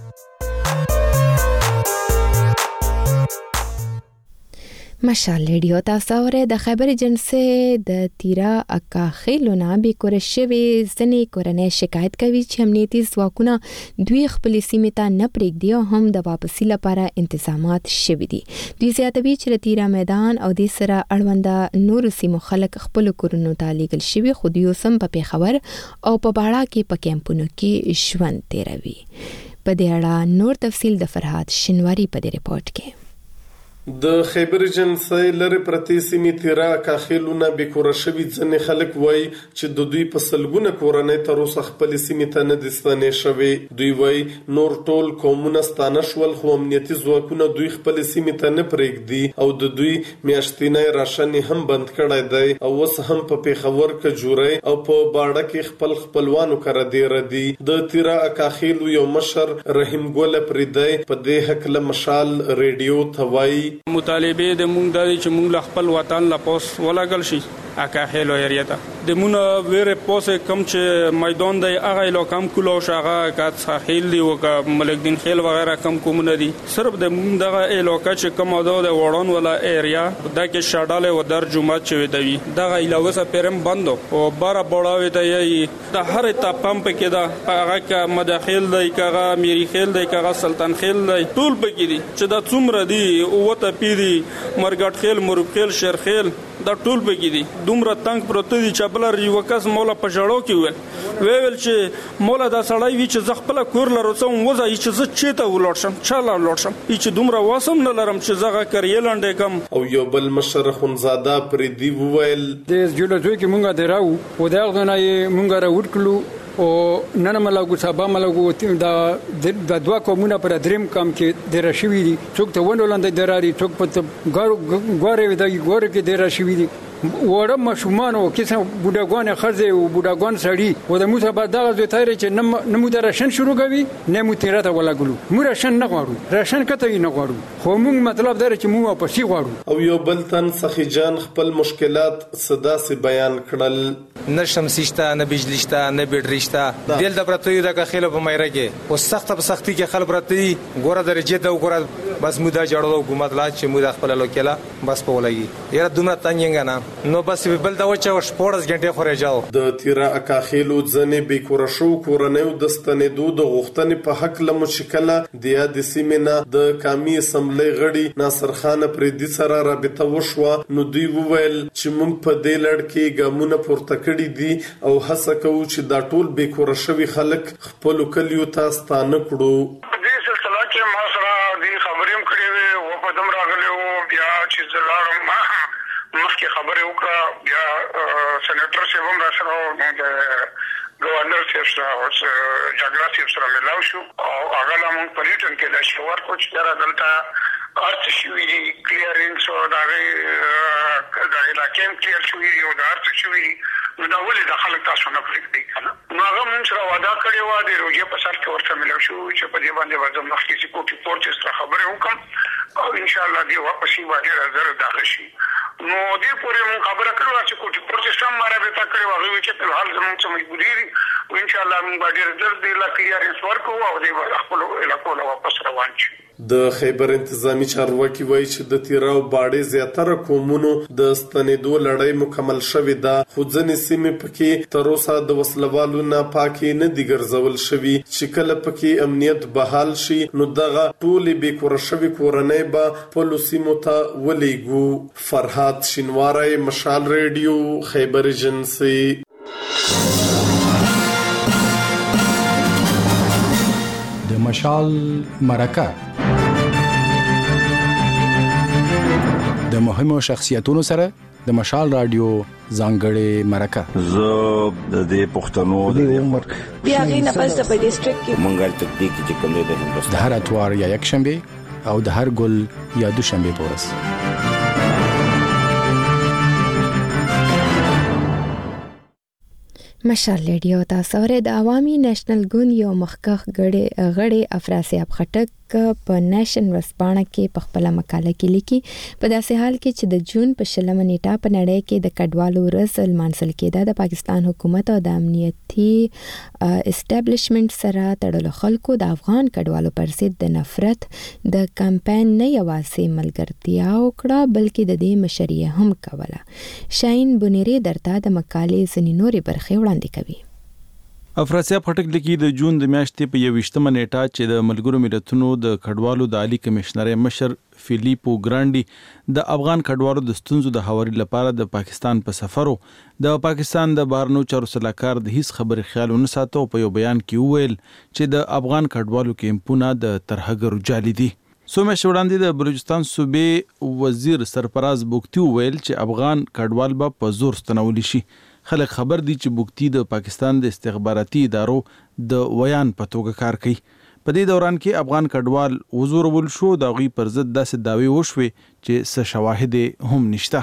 [SPEAKER 1] مشال ریډیو تاسو اوره د خبر جنسه د تیرا اکا خیلونه به کورشوي ځنې کورنۍ شکایت کوي چې امنیتي ځواکونه دوی خپل سیمه ته نه پرېږدي او هم د واپسی لپاره تنظیمات شوي دي. دوی زیاتوي چې تیرا میدان او د سره اړوند نور سیمو خلک خپل کورونو ته لیږل شوي خو دوی سم په پیښور او په باړه کې په کیمپونو کې ژوند تیروي. په دې اړه نور تفصیل د فرهاد شنواری په دې ریپورت کې.
[SPEAKER 16] د خیبر جنسای لری پرتی سیمې تیرا کاخیلونه به کور شوی ځنې خلک وای چې د دوی په سلګونه کورنۍ تر اوسه خپل سیمې ته نه دستنه شوي. دوی وای نور ټول قومونه ستانه شول خو امنیتي ځواکونه دوی خپل سیمې ته نه پرېږدي او د دوی میاشتنۍ راشن هم بند کړی دی او اوس هم په پیښور کې جوړي او په باړه کې خپل خپلوانو کړه دی ردی. د تیرا کاخیلو یو مشر رحیم ګل پردای په دې حق له مشال ریډیو ثوای
[SPEAKER 3] مطالبه د مونږ د چې مونږ خپل وطن لا پوس ولاګل شي اکا هلو ایریا ته د مون ویره پوسه کم چې میدان دی هغه لو کم کولو شغه کا ساحل دی او کا ملک دین خیل وغیرہ کم کومونه دي صرف د دغه علاقې چې کوم د وړون ولا ایریا دا کې شاډاله و در جمعه چې دی دغه علاوه سره پرم بندو او بار بوړاوي ته یی د هر تا پمپ کې دا هغه کا مداخل دی کغه میری خیل دی کغه سلطان خیل دی ټول پکې دي چې دا څومره دي او ته پیری مرګټ خیل مرګ خیل شر خیل دا ټول پکې دي دومره تنگ پروت دي چې بل یو کس مولا په جړو کې ویل ویل چې مولا دا سړی وی چې زغپل کور لرو څو وځه چې ز چیته ولړشم چاله ولړشم چې دومره واسم نه لرم چې زغه کریلانډې کم
[SPEAKER 16] او یو بل مشر خنزاده پر دی ویل
[SPEAKER 17] د جوړځوي کې مونږه دراو او دا غنه مونږه راوټکلو او نن ملګو سبا ملګو دا د دوا کومونه پر دریم کم کې د رشوی دي څوک ته ونولاندې دراري څوک په ګورو ګورو د ګورو کې د رشوی دي وړه مشومان او کیسه بوډاګان خرزه او بوډاګان سړی او د موسی بعد دغه زوی تایره چې نمو د راشن شروع کوي نه مو تیراته ولا ګلو مو راشن نه غواړو راشن کته نه غواړو خو موږ مطلب دا چې مو په شي غواړو
[SPEAKER 16] او یو بل تن سخی جان خپل مشکلات صدا سي بیان کړل
[SPEAKER 6] نشم سیشته نه بجلی شته نه بیټری شته دل د پرتوی د خېلو په مایره کې او سخت په سختي کې خل پرتی ګوره درجه ته وګوره بس مودا جوړو حکومت لا چې مودا خپل لوکلا بس په ولګي یاره دومره تنګ نه نو بس بل دا وچه شپږ غنټه خوري جاو
[SPEAKER 16] د تیرا اکاخیلو ځنې به کورشو کورنیو د ستنېدو د غوښتنې په حق له مشکله د یاد سیمنا د قومي اسمبلی غړي ناصر خان پردي سره رابطه وشوه نو دوی وویل چې موږ په دې لړ کې ګامونه پورته کړي دي او هڅه کوو چې دا ټول به کورشوي خلک خپل کلیو ته ستانه کړو
[SPEAKER 18] دې سلسله کې ما سره دې خبرې هم کړې وې او په دم راغلی وو بیا چې زلارم مخکې خبرې وکړه بیا سېنیټر صاحب هم راسره د گورنر صاحب سره او جګړه صاحب سره ملاو شو او هغه لا مونږ په ریټن کې دا شوار کو چې دا دلته ارت شوی دی کلیرنس او دا د علاقې کلیر شوی دی او دا ارت شوی دی نو دا ولې د خلک تاسو نه پریږدي کنه نو هغه مونږ سره وعده کړی و د روزي په سر کې ورته ملاو شو چې په دې باندې وځم مخکې چې کوټي پورټ سره خبرې وکم او ان شاء الله دی واپس باندې راځره دا شي نو دې پورې مون خبره کړو چې کوټي پورټ سم مرابطه کړو هغه چې په حال زموږ څه مجبوري دي او ان شاء الله مون باندې درځ دی لا کلیرنس ورکو او دې خپل علاقو له واپس روان شي
[SPEAKER 16] د خیبر انتظامی چارواکي وایي چې د تیراو باډې زیاتره قومونو د ستنېدو لړۍ مکمل شوې ده خو ځینې سیمې پکې تر اوسه د وسلوالو نه پاکې نه دي ګرځول شوي چې کله پکې امنیت بحال شي نو دغه ټولې بې کوره شوي کورنۍ به خپلو سیمو ته ولېږو فرهاد شینواری مشال ریډیو خیبر ایجنسي
[SPEAKER 19] د مشال مرکه د مهمو شخصیتونو سره د مشال رادیو ځانګړې مرکه
[SPEAKER 20] زه د دې پښتنو د عمر
[SPEAKER 21] بیا غینه پس په ډیسټریکټ کې
[SPEAKER 20] مونږه تکتیک چې کوم د هندوستان
[SPEAKER 19] د هر اتوار یا یک شنبه او د هر ګل یا دو شنبه پورس
[SPEAKER 1] مشال ریډیو تاسو ورته د عوامي نېشنل ګوند یو مخکخ غړي غړي افراسیاب خټک په نېشن ورسپانه کې په خپل مقاله کې لیکي په داسې حال کې چې د جون په شلمه نیټه په نړۍ کې د کډوالو ورځ لمانځل کېده د پاکستان حکومت او د امنیتي اسټابلیشمنت سره تړلو خلکو د افغان کډوالو پر ضد د نفرت د کمپاین نه یوازې ملګرتیا وکړه بلکې د دې مشري هم کوله شاین بنيري درته د مقالې ځینې نورې برخې وړاندې کوي
[SPEAKER 8] افراسیاب خټک لیکي د جون د میاشتې په یوویشتمه نیټه چې د ملګرو ملتونو د کډوالو د عالی کمشنر مشر فیلیپو ګرانډي د افغان کډوالو د ستونزو د حواري لپاره د پاکستان په سفرو د پاکستان د بهرنیو چارو سلاکار د هیڅ خبرې خیال نه ساتو په یو بیان کې وویل چې د افغان کډوالو کیمپونه د ترهګرو جالي دي سومه شوړاندې د بلوچستان صوبې وزیر سرفراز بوکتی وویل چې افغان کډوال به په زور ستنول شي خلک خبر دي چې بوکتی د پاکستان د استخباراتي ادارو د ویان په توګه کار کوي په دې دوران کې افغان کډوال وزورول شو د غي پر ضد داسې داوی وشوي چې څه شواهد هم نشته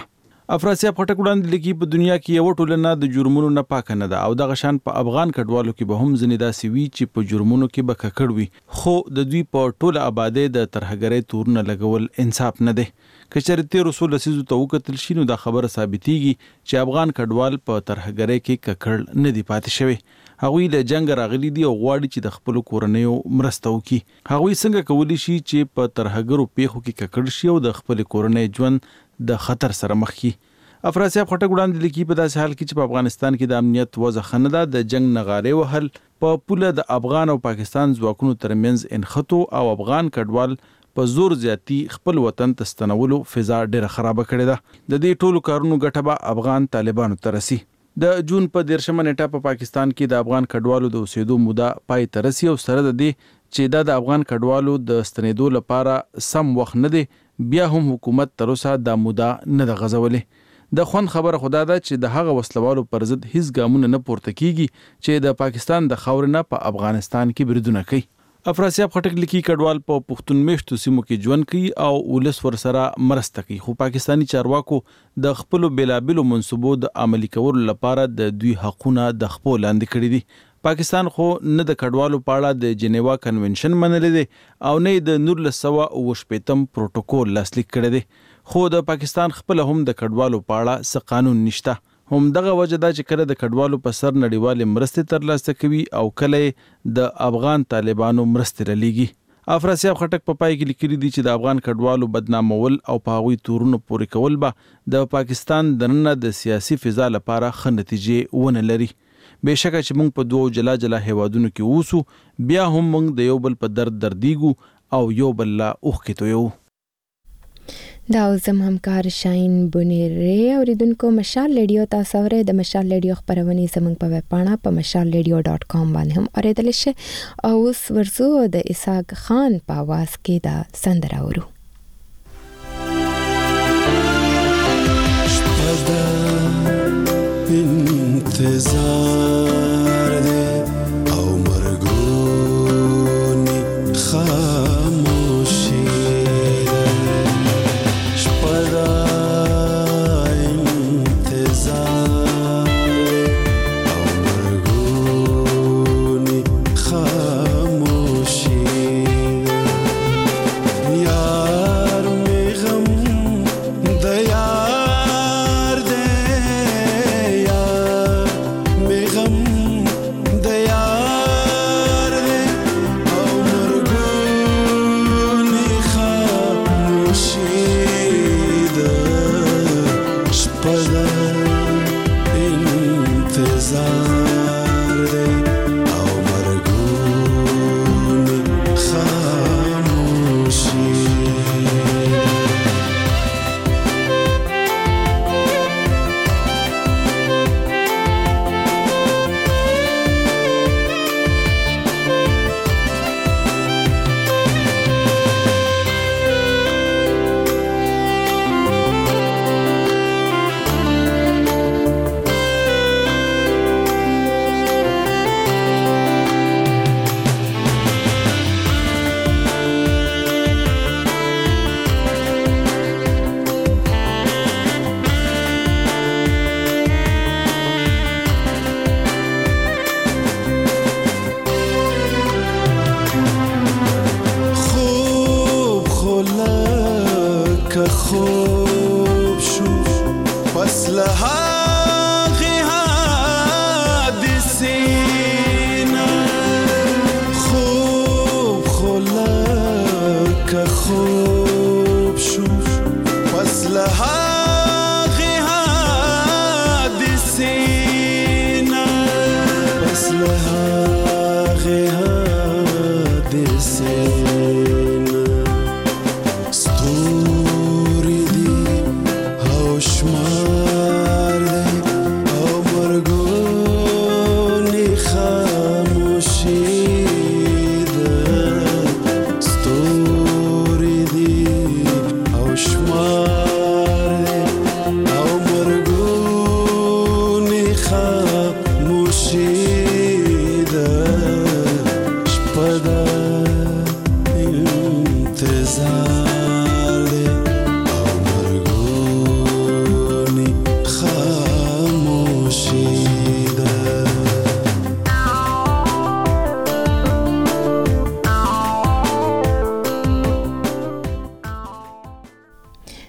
[SPEAKER 8] افراسیاب خټک وړاندې لیکي په دنیا کې یو ټولنه د جرمونو نه پاک نه ده او د غشان په افغان کډوالو کې به هم ځنې داسې وي چې په جرمونو کې به ککړ وي خو د دوی په ټوله آبادی د ترهګرۍ تورونه لګول انصاف نه دی که چېرې تېرو څو لسیزو ته وکتل شي نو دا خبره ثابتېږي چې افغان کډوال په ترهګرۍ کې ککړ نه دي پاتې شوي هغوی له جنګ راغلي دي او غواړي چې د خپلو کورنیو مرسته وکړي هغوی څنګه کولی شي چې په ترهګرو پیښو کې ککړ شي او د خپلې کورنۍ ژوند د خطر سره مخ کی افراسیاب خټک وړاندې لیکي په داسې حال کې چې په افغانستان کې د امنیت وضع ښه نه ده د جنگ نغارې وهل په پوله د افغان او پاکستان ځواکونو ترمنځ انخطو او افغان کډوال په زور زیاتی خپل وطن ته ستنولو فضا ډېره خرابه کړې ده د دې ټولو کارونو ګټه به افغان طالبانو ته رسي د جون په دیرشمه نیټه په پاکستان کې د افغان کډوالو د اوسېدو موده پای ته رسي او سره د دې چې دا د افغان کډوالو د ستنېدو لپاره سم وخت نه دی بیا هم حکومت تر اوسه د موده نه د غځولې د خوند خبره خدا ده چې د هغه وسلوالو پر ضد هیڅ ګامونه نه پورته کیږي چې د پاکستان د خاورې نه په افغانستان کې بریدونه کوي افراسیاب خټک لیکي کډوال په پښتون میشتو سیمو کې ژوند کوي او ولس ورسره مرسته کوي خو پاکستانی چارواکو د خپلو بیلابیلو منصوبو د عملي کولو لپاره د دوی حقونه د خپل لاندې کړي دي پاکستان خو نه د کډوالو په اړه د جنیوا کنونشن منلې دي او نه د نولس سوه اوه شپېتم پروتوکول لاسلیک کړی دی خو د پاکستان خپل هم د کډوالو په اړه څه قانون نشته هم دغه وجه دا چې کله د کډوالو په سر نړیوالې مرستې ترلاسه کوي او کله د افغان طالبانو مرستې رلیږي افراسیاب خټک په پای کې لیکلي دي چې د افغان کډوالو بدنامول او په هغوی تورونو پورې کول به د پاکستان دننه د سیاسي فضا لپاره ښه نتیجې ونه لري بهشکه چې موږ په دوو جلا جلا هیوادونو کې اوسو بیا هم موږ د یو بل په درد دردیږو او یو بل لا اوښکې تویو
[SPEAKER 1] دا زم همکار شاین بونیری اوریدونکو مشال ریډیو تاسو اورئ د مشال ریډیو خبرونه زموږ په ویب پاڼه په مشال ریډیو ډاٹ کام باندې هم اوریدل شي او اوس ورزو د اسحاق خان په आवाज کې دا سندره اورو
[SPEAKER 5] انتظار دے او مرگونی خاموشی دے شپدا انتظار دے او مرگونی خاموشی دے یار میں غم دیا غم د یار دې او مرګونی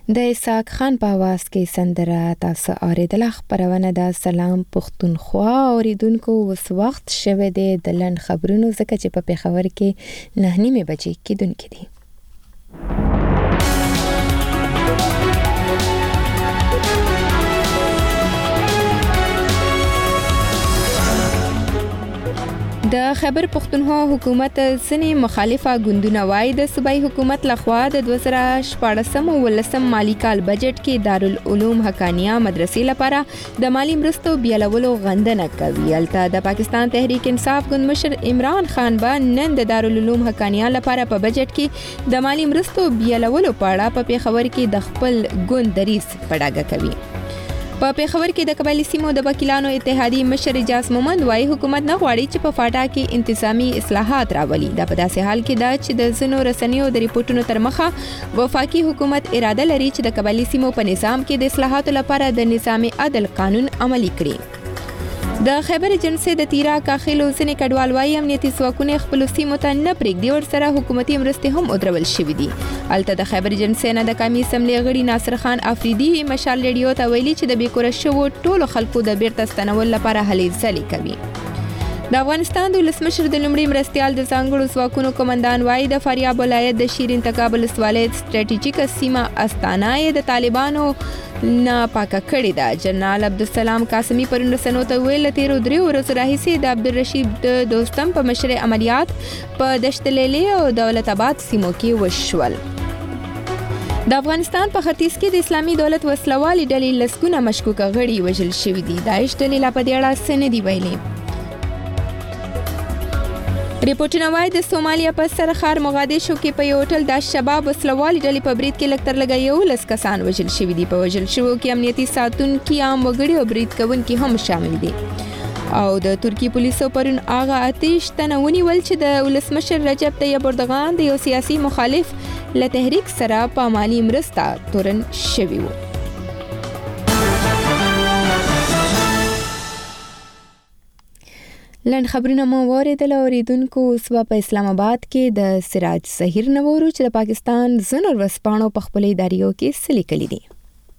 [SPEAKER 1] د اسحاق خان په आवाज کې سندره تاسو اوریدله. خبرونه د سلام پښتونخوا اوریدونکو وس وخت شوه د لن خبرونو زکه چې په پیښور کې نه نیمه بجې کېدونکې دي. د خیبر پختونخوا حکومت ځنې مخالفه ګوندونه وایي د صوبایي حکومت لخوا د دوه زره شپاړسم او ولسم مالی کال بجټ کې دارالعلوم حقانیه مدرسې لپاره د مالی مرستو بیالولو غندنه کوي. البته د پاکستان تحریک انصاف ګوند مشر عمران خان به نن د دارالعلوم حقانیه لپاره په بجټ کې د مالی مرستو بیالولو په اړه په پیښور کې د خپل ګوند دریس پړاګه کوي. په پیښور کې د قبایلی سیمو د وکیلانو اتحادیې مشر اجاز مومند وايي حکومت نه غواړي چې په فاټا کې انتظامی اصلاحات راولي. دا په داسې حال کې ده چې د ځینو رسنیو د ریپورتونو تر مخه وفاقي حکومت اراده لري چې د قبایلی سیمو په نظام کې د اصلاحاتو لپاره د نظام عدل قانون عملي کړي. د خیبر جنسي د تیرا کاخلو ځنې کډوال وايي امنیتي ځواکونه خپل سیمو ته نه پرېږدي او سره حکومتي مرستې هم ودرول شوې دي. البته د خیبر جنسي نه د قومي اسمبلی غړي ناصر خان افریدي مشال ریډیو ته ویلي چې د بیکوره شوو ټولو خلکو د بیرته ستنول لپاره هلې ځلې کوي. د افغانستان د ولسمشر د لومړي مرستيال د ځانګړو ځواکونو کمانډان وايي د فاریاب ولایت د شیرین تګاب ولسوالۍ سټریټیجیک سیمه استانه د طالبانو نه پاکه کړې ده. جنرال عبدالسلام قاسمی پرون رسنیو ته ویل تیرو درې ورځو راهیسې د عبدالرشید د دوستم په مشر عملیات په دشت لیلی او دولت آباد سیمو کې وشول. د افغانستان په ختیځ کې د اسلامي دولت وسلوالي ډلې لسګونه مشکوکه غړي وژل شوي دي. داعش ډلې لا په دې اړه څه نه دي ویلي. ریپورتونه وايي د سومالیا په سرخار مغادیشو کې په یو هوټل د شباب وسلوالي ډلې په برید کې لکتر لګا یو لس کسان وژل شوي دي. په وژل شوو کې امنیتي ساتونکي عام وګړي او برید کوونکي هم شامل دي. او د ترکی پولیسو پرون هغه آتش تنه ونیول چې د ولسمشر رجب طیب اردوغان د یو سیاسي مخالف له تحریک سره په مالی مرسته تورن شوی و. لن خبرونه مو واردل اوریدونکو اوس په اسلام آباد کې د سراج ظهیر نورو چې د پاکستان زنور وسپانو په خپل اداریو کې سلی کړي دي.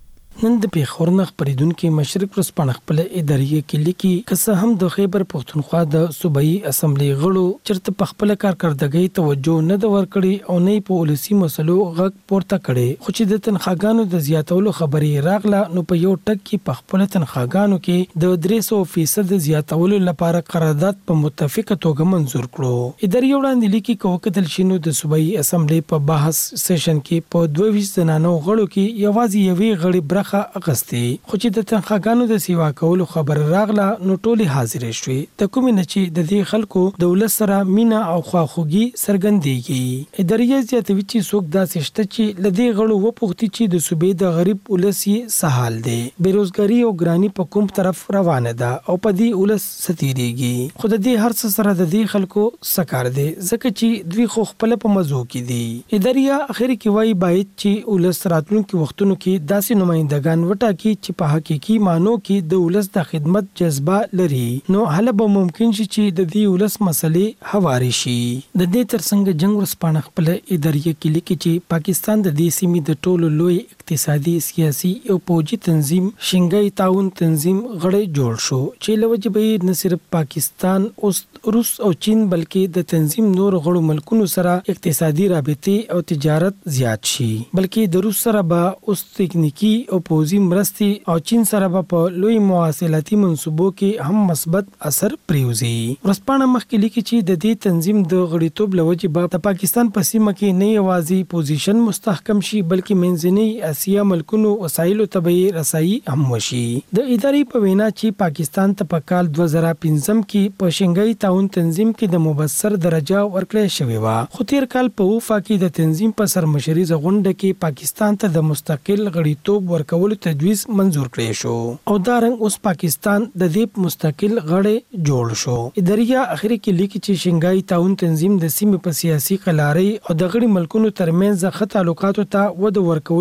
[SPEAKER 7] نن د پیښور نه خبرېدونکو مشرق ورسپانه خپل ادارې کې لیکي که هم د خیبر پښتونخوا د صوبایي اسمبلی غړو چرته په خپل کارکړدګۍ توجه نه د ورکړي او نه په ولسی مسلو غږ پورته کړي. خو چې د تنخواګانو د زیاتولو خبرې راغله نو په یو ټک کې په خپل تنخواګانو کې د درې سوه فیصد زیاتولو لپاره قرارداد په متفقه توګه منزور کړو. ادارې وړاندې لیکي که وکتل شینو د صوبایي اسمبلی په بحث سیشن کې په دوه ویشت زنانو غړو کې یوازې یوې غړي برخه اغستی. خو چې د تنخواګانو د سیوا کولو خبر راغله نو ټولې حاضرې شوې. د کومې نه چې د دې خلکو د ولس سره مینا او خواخوږي څرګندېږي. ادارې زیاتوي چې څوک داسې شته چې له دې غړو وپوښتي چې د صوبې د غریب ولس یې څه حال دی، بیروزګاري او ګراني په کوم طرف روانه ده او په دې ولس ستیریږي. خو د دې هر څه سره د دې خلکو سکار دی ځکه چې دوی خو خپل په مزو کې دي. ادارې اخر کې وایي باید چې ولس راتلونکي وختونو کې داسې نمائندګان وټاکي چې په حقيقي مانو کې د ولس د خدمت جذبه لري. نو هله به ممکن شي چې د دې ولس مسلې هواري شي. د دې ترڅنګ جنگ ورسپانه خپل ادارې کې لیکي چې پاکستان د دې سیمې د ټولو لوی اقتصادي سیاسي او پوجي تنظیم شنګای تعاون تنظیم غړی جوړ شو چې لوجه به نه صرف پاکستان او روس او چین بلکې د تنظیم نور غړو ملکونو سره اقتصادي رابطې او تجارت زیات شي. بلکې د روس سره به اوس تکنیکی او پوزي مرستي او چین سره په لوی مواصلاتي منصوبو کې هم مثبت اثر پریوزي. ورسپانه مخکې لیکي چې د دې تنظیم د غړیتوب لوجه به د پاکستان په سیمه کې نه یوازې پوزیشن مستحکم شي بلکې منځنۍ اسیا ملکونو وسایلو ته رسایي هم وشي. د ادارې په وینا چې پاکستان ته په کال دوه زره پنځم کې په شنګای تعاون تنظیم کې د مبصر درجه ورکړې شوې و. خو تیر کال په وفا کې د تنظیم په سرمشري غونډه کې پاکستان ته د مستقل غړیتوب ورکولو تجویز منزور کړی شو او دا رنګ اوس پاکستان د دې مستقل غړی جوړ شو. ادارې اخر کې لیکي چې شنګای تعاون تنظیم د سیمې په سیاسي قلاري او د غړي ملکونو ترمنځ ښه تعلقاتو ته ود ورکولو کې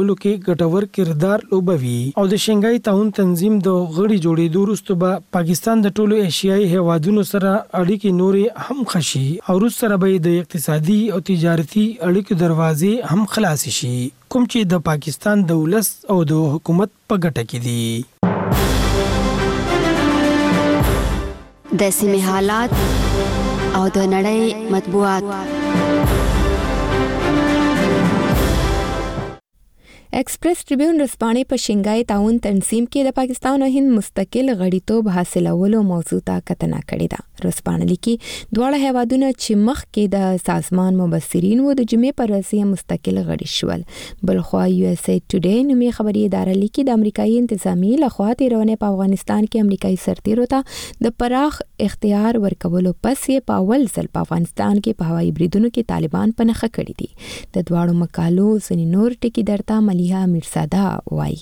[SPEAKER 7] ګټور کردار لوبوي او د شنګای تعاون تنظیم د غړي جوړېدو وروسته به پاکستان د ټولو ایشیایي هیوادونو سره اړیکې نورې هم خشي او روس سره به د اقتصادي او تجارتي اړیکو دروازې هم خلاص شي کوم چې د پاکستان د ولس او د حکومت په ګټه کې دي.
[SPEAKER 15] د سیمې حالات او د نړۍ مطبوعات.
[SPEAKER 1] ایکسپریس ټریبیون رسپانې په شنګای تعاون تنظیم کې د پاکستان او هند مستقل غړیتوب حاصلولو موضوع ته کتنه کړې ده. رسپانې لیکي دواړه هیوادونه چې مخکې د سازمان مبصرین وو د جمعې پر ورځ مستقل غړي شول. بلخوا یو اس ای ټوډے نومي خبري اداره لیکي د امریکایي انتظامی لخوا تیرونه په افغانستان کې امریکایي سرتیرو ته د پراخ اختیار ورکولو پس یې په اول ځل په افغانستان کې په هوایي بریدونو کې طالبان په نخښه کړي دي. د دواړو مقالو ځینې نور ټکي درته ملیحه میرزاده وایي.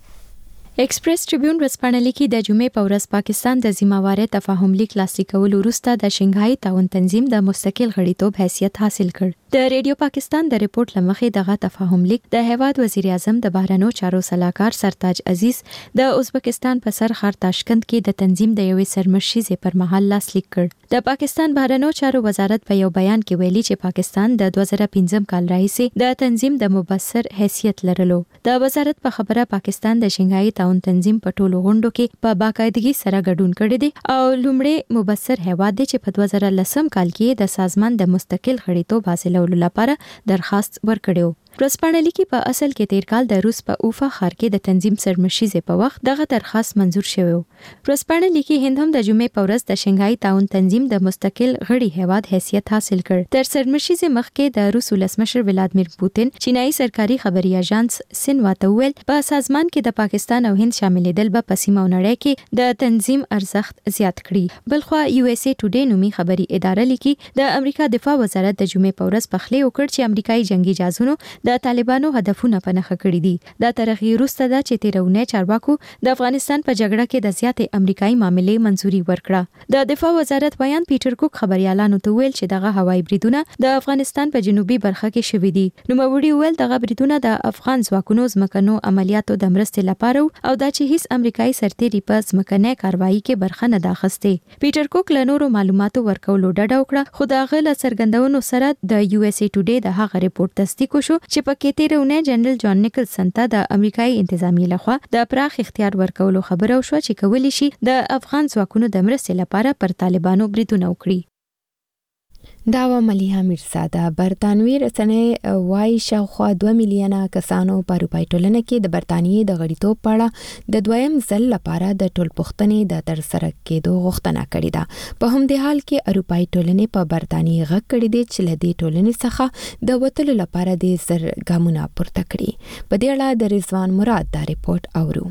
[SPEAKER 4] ایکسپریس ټریبیون ورځپاڼه لیکي د جمعې په ورځ پاکستان د ذمہواره تفاهم لیک لاسلیک کولو وروسته د شنګهای تعاون تنظیم د مستقل غړیتوب حیثیت حاصل کړ. د ریډیو پاکستان د ریپورت لمخې دغه تفاهم لیک د هیواد وزیر اعظم د بهرنیو چارو سلاکار سرتاج عزیز د ازبکستان په سر ښار تاشکند کې د تنظیم د یوې سرمشیزې پر مهال لاسلیک کړ. د پاکستان بهرنیو چارو وزارت په یو بیان کې ویلي چې پاکستان د دوه زره پنځم کال راهیسې د تنظیم د مبصر حیثیت لرلو. د وزارت په خبره پاکستان د شنګهای تعاون تنظیم په ټولو غونډو کې په باقاعدګۍ سره ګډون کړی دی او لومړی مبصر هیواد دی چې په دوه زره لسم کال کې د سازمان د مستقل غړیتوب حاصلولو لپاره درخواست ورکړی و. ورځپاڼه لیکي په اصل کې تیر کال د روس په اوفا ښار کې د تنظیم سرمشیزې په وخت دغه درخواست منزور شوی و. ورځپاڼه لیکي هند هم د جمعې په ورځ د شنګهای تعاون تنظیم د مستقل غړي هیواد حیثیت حاصل کړ. تر سرمشیزې مخکې د روس ولسمشر ولادمیر پوتین چینایي سرکاري خبري اژانس سینوا ته ویل په سازمان کې د پاکستان او هند شاملېدل به په سیمه او نړۍ کې د تنظیم ارزښت زیات کړي. بلخوا یو اس ای ټوډے نومي خبري اداره لیکي د امریکا دفاع وزارت د جمعې په ورځ پخلی وکړ چې امریکایي جنگي جهازونو د طالبانو هدفونه په نښه کړي دي. دا ترغی وروسته ده چې تیرونه چارواکو د افغانستان په جګړه کې د زیاتې امریکایي معاملې منزوري ورکړه. د دفاع وزارت بیان پیټر کوک خبريالانو ته ویل چې دغه هوایي بریدونه د افغانستان په جنوبي برخه کې شوي دي. نو موري ویل دغه بریدونه د افغان ځواکونو ځمکنو عملیاتو د مرستې لپاره او دا چې هیڅ امریکایي سرتیري په ځمکنۍ کاروایی کې برخه نه ده اخیستې. پیټر کوک له نورو معلوماتو ورکولو ډډه وکړه خو د هغه له څرګندونو سره د یو اس ای ټوډے د هغه ریپورت تصدیق وشو چې په کې تیرونه جنرال جان نیکلسن ته د امریکایي انتظامی لخوا د پراخ اختیار ورکولو خبره وشو چې کولی شي د افغان ځواکونو د مرستې لپاره پر طالبانو بریدونه وکړي.
[SPEAKER 1] دا و ملیحه میرزاده. برطانوي رسنۍ وايي شاوخوا دوه میلیونه کسانو په اروپایي ټولنه کې د برطانیې د غړیتوب په اړه د دویم ځل لپاره د ټولپوښتنې د ترسره کېدو غوښتنه کړې ده. په همدې حال کې اروپایي ټولنې په برطانیې غږ کړی دی چې له دې ټولنې څخه د وتلو لپاره د زر ګامونه پورته کړي. په دې اړه د رضوان مراد دا ریپورت اورو.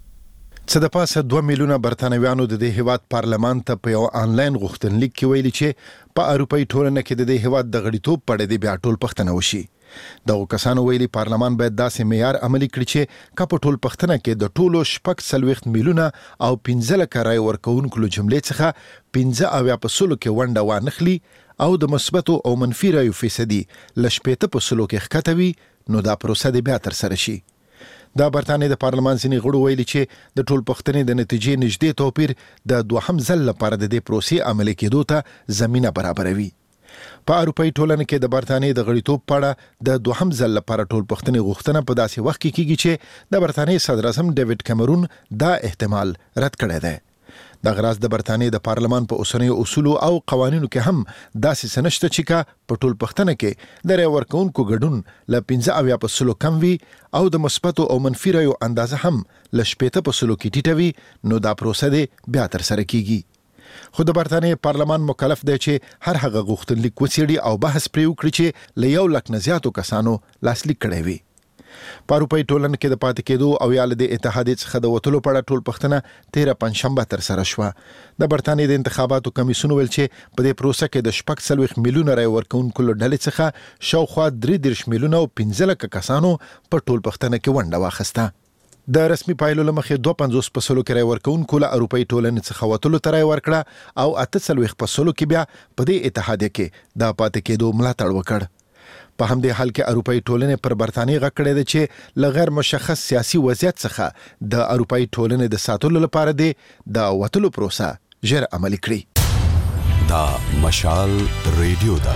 [SPEAKER 22] څه د پاسه دوه میلیونه برتانویانو د دې هیواد پارلمان ته په یو آنلاین غوښتنلیک کې ویلي چې په اروپایي ټولنه کې د دې هیواد د غړیتوب په اړه بیا ټول پښتنه وشي. دغه کسانو ویلي پارلمان باید داسې معیار عملي کړي چې که په ټول پښتنه کې د ټولو شپږ څلوېښت میلیونه او پنځه لکه رای ورکوونکو له جملې څخه پنځه اویا په سلو کې ونډه وانخلي او د مثبتو او منفي رایو فیصدي له شپېته په سلو کې ښکته وي نو دا پروسه دې بیا ترسره شي. دا برتانیې د پارلمان ځینې غړو ویلي چې د ټول پښتنې د نتیجې نږدې توپیر د دوهم ځل لپاره د دې پروسې عملي کېدو ته زمینه برابروي. په اروپایي ټولنه کې د برتانیې د غړیتوب په اړه د دوهم ځل لپاره ټول پښتنې غوښتنه په داسې وخت کې کیږي چې د برتانیې صدر اعظم ډیوډ کیمرون دا احتمال رد کړی دی. د غراز د برتانیې د پارلمان په اوسنیو اصولو او قوانینو کې هم داسې سنشته چې کا په ټول پښتنه کې د رای ورکوونکو ګډون له پنځه اویا په سلو کم وي او د مثبتو او منفي رایو اندازه هم له شپېته په سلو کې ټیټه وي نو دا پروسه دې بیا ترسره کیږي. خو د برتانیې پارلمان مکلف دی چې هر هغه غوښتنلیک وڅېړي او بحث پرې وکړي چې له یو لک نه زیاتو کسانو لاسلیک کړی وي. په اروپایي ټولنه کې د پاتې کېدو او یا له دې اتحادیې څخه د وتلو په اړه ټول پښتنه تیره پنجشنبه ترسره شوه. د برتانیې د انتخاباتو کمیسیون ویل چې په دې پروسه کې د شپږ څلوېښت میلیونه رای ورکوونکو له ډلې څخه شاوخوا درې دېرش میلیونه او پنځه لکه کسانو په ټول پښتنه کې ونډه واخیسته. د رسمي پایلو له مخې دوه پنځوس په سلو کې رای ورکوونکو له اروپایي ټولنې څخه وتلو ته رای ورکړه او اته څلوېښت په سلو کې بیا په دې اتحادیه کې د پاتې کېدو ملاتړ وکړ. په همدې حال کې اروپאי ټولنې پر برتانیې غږ کړی دی چې له غیر مشخص سیاسي وضعیت څخه د اروپאי ټولنې د ساتلو لپاره دی د وټلو پروسه ژر عملي کړي.
[SPEAKER 2] دا مشال ریډیو دا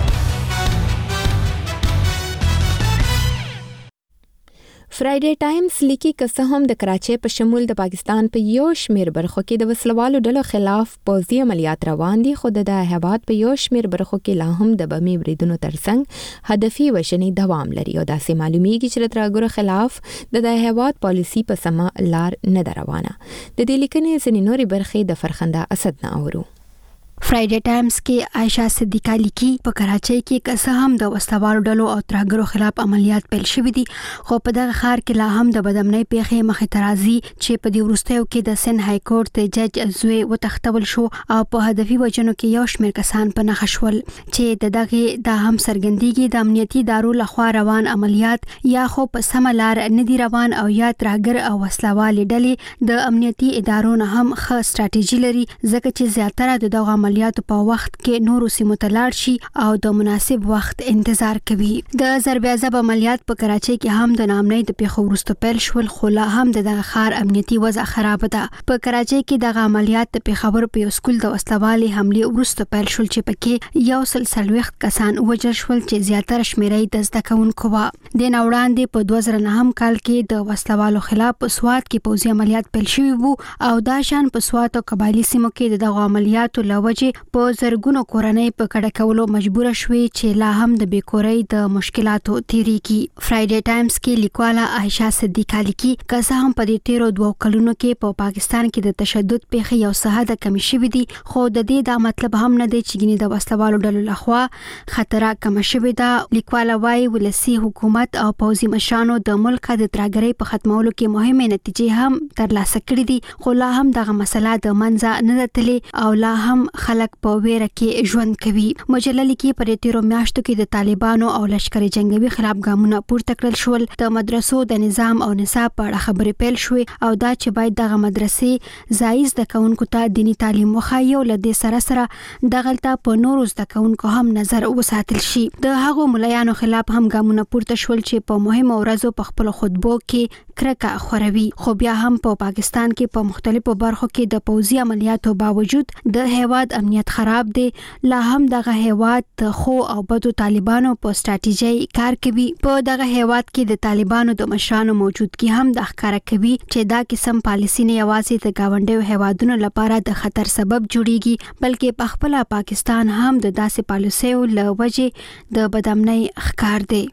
[SPEAKER 1] فرایډے ټایمز لیکي که څه هم د کراچۍ په شمول د پاکستان په یو شمیر برخو کې د وسلوالو ډلو خلاف پوځي عملیات روان دي، خو د هیواد په یو شمیر برخو کې لا هم د بمي بریدونو ترڅنګ هدفي وژنې دوام لري او داسې معلومیږي چې د ترهګرو خلاف د هیواد پالیسي په سمه لار نه ده روانه. د دې لیکنې ځینې نورې برخې د فرخنده اسد نه اورو.
[SPEAKER 9] فرایډے ټایمز کې عائشہ صدیقہ لیکي په کراچۍ کې که هم د وسلوالو ډلو او ترهګرو خلاف عملیات پیل شوې دي، خو په دغه ښار کې لا هم د بدامنۍ پیښې مخې ته راځي چې په دې وروستیو کې د سند های کورټ د جج زوی وتښتول شو او په هدفي وژنو کې یو شمېر کسان په نښه شول چې د دغه د هم څرګندېږي د امنیتي ادارو لخوا روان عملیات یا خو په سمه لار نه دي روان او یا ترهګر او وسلوالې ډلې د امنیتي ادارو نه هم ښه سټراټیژي لري، ځکه چې زیاتره د دغه عملیاتو په وخت کې نورو سیمو ته لاړ شي او د مناسب وخت انتظار کوي. د ضربعذاب عملیات په کراچۍ کې هم د نامنۍ د پیښو وروسته پیل شول، خو لا هم د دغه ښار امنیتي وضع خراب ده. په کراچۍ کې دغه عملیات د پیښور په یو سکول د وسلوالې حملې وروسته پیل شول چې پکې یو سل څلوېښت کسان وژل شول چې زیاتره شمیرې د زده کوونکو وه. د نه وړاندې په دوه زره نهم کال کې د وسلوالو خلاف په سوات کې پوځي عملیات پیل شوي وو او دا شان په سوات او قبایلي سیمو کې دغه عملیاتو له وجې په زرګونو کورنۍ په کډه کولو مجبور شوې چې لا هم د بیکورۍ د مشکلاتو تیریږي. فرایډے ټایمز کې لیکواله عائشہ صدیقہ لیکي که څه هم په دې تیرو دوو کلونو کې په پا پاکستان کې د تشدد پیښې یو څه حده کمې شوې دي، خو د دې دا مطلب هم نه دی چې ګینې د وسلوالو ډلو لخوا خطر کم شوې ده. لیکواله وايي ولسی حکومت او پوځي مشرانو د ملک د ترهګرۍ په ختمولو کې مهمه نتیجې هم ترلاسه کړې دي، خو لا هم دغه مسله د منځه نه ده تللې او لا هم خلک په ویره کې ژوند کوي. مجله لیکي په تیرو میاشتو کې د طالبانو او لشکري جنگوي خلاف ګامونه پورته کړل شول، د مدرسو د نظام او نصاب په اړه خبرې پیل شوې او دا چې باید دغه مدرسې ځای زده کوونکو ته دینی تعلیم وښایي او له دې سره سره دغلته په نورو زده کوونکو هم نظر وساتل شي. د هغو ملایانو خلاف هم ګامونه پورته شول چې په مهمو ورځو په خپل خطبو کې کرکه خوروي، خو بیا هم په پاکستان کې په مختلفو برخو کې د پوځي عملیاتو باوجود د هیواد امنیت خراب دی. لا هم دغه هیواد د خو او بدو طالبانو په سټراټیژي کار کوي. په دغه هیواد کې د طالبانو د مشرانو موجودګي هم د ښکارا کوي چې دا قسم پالیسی نه یوازې د گاونډیو هیوادونو لپاره د خطر سبب جوړیږي، بلکې په خپل پاکستان هم د داسې پالیسیو له وجې د بدامنۍ ښکار دی.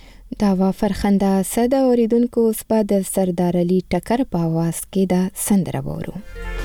[SPEAKER 1] دا وا فرخنده اسد اوریدونکو اوس په د سردار علي ټکر په आवाज کې دا سندره وورو.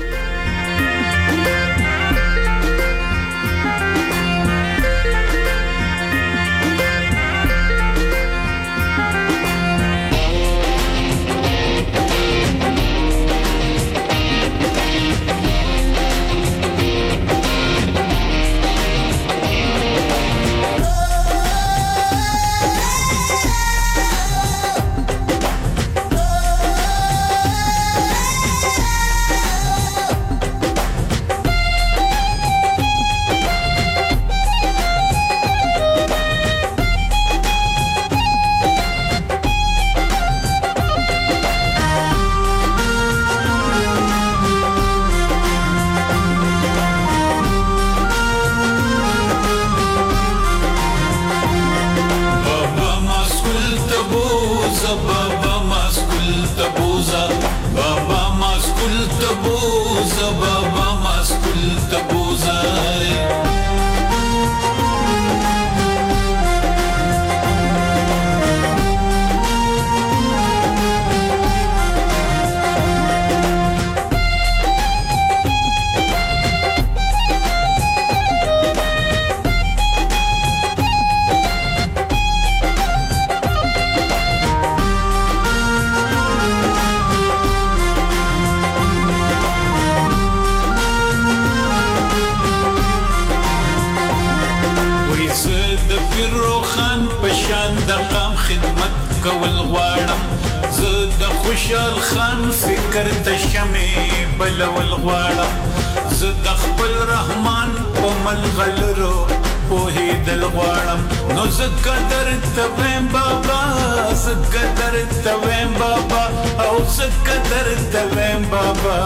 [SPEAKER 23] کول غواړم زه د خوشحال خان فکر ته شمې بلول غواړم زه د خپل رحمان په ملغلرو پوهېدل غواړم نو زکه درته ویم بابا زکه درته ویم بابا او زکه درته ویم بابا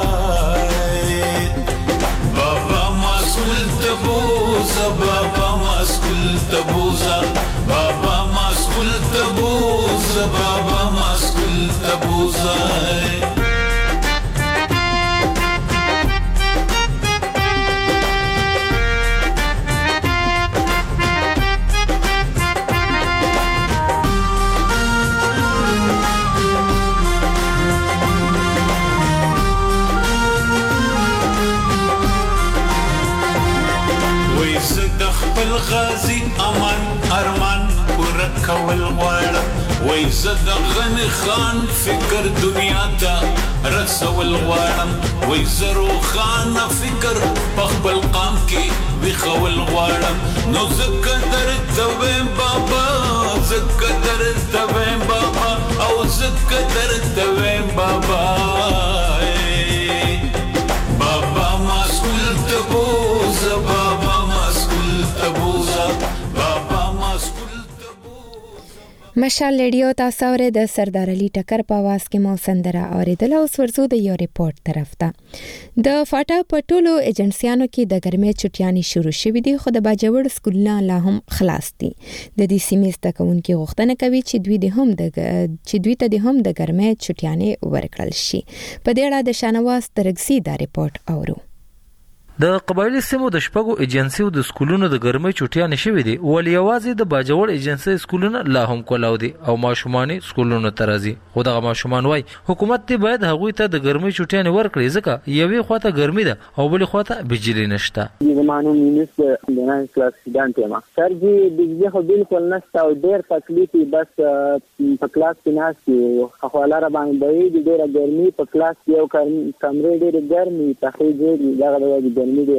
[SPEAKER 23] بابا مسئول ته بوزه بابا مسئول ته بوزه بابا مسئول ته بوزه بابا مسئول ته بوزه غازی امان ارمان پورا کول غواړم وای زه د غنی خان فکر دنیا ته رسول غواړم وای زه روښانه فکر په خپل قام کې ویښول غواړم نو زکه درته ویم بابا زکه درته ویم بابا او زکه درته ویم بابا بابا مسئول ته بوزه بابا
[SPEAKER 1] مشال ریډیو تاسو اورئ د سردار علي ټکر په आवाज کې مو سندره اوریدل او ورزو د یو ریپورت طرف ته د فاټا پټولو ایجنسیانو کې د ګرمۍ چټیانې شروع شوې دي خو د باجوړ سکولونه لا هم خلاص دي د دې سیمې زدهکوونکي غوښتنه کوي چې دوی د هم د چې دوی ته د هم د ګرمۍ چټیانې ورکړل شي په دې اړه د شانواز ترګسي دا ریپورت اورو
[SPEAKER 10] د قبایلی سیمو د شپږو ایجنسیو د سکولونو د ګرمۍ چټیانې شوې دي ولې یوازې د باجوړ ایجنسی سکولونه لا هم کولاو دي او ماشومان سکولونو ترازي خو د ماشومان وای حکومت ته باید هغوی ته د ګرمۍ چټیانې ورکړي ځکه یوې خواته ګرمي ده او بلې خواته بجلی نشته
[SPEAKER 11] زمانو مینس د نن کلاس سټډنټ یم سرجی بجلی خو بالکل نشته او ډېر تکلیف بس په کلاس کې ناس کې خو لاره باندې دی ډېر ګرمي په کلاس کې یو کمرې ډېر ګرمي تخریجي دغه د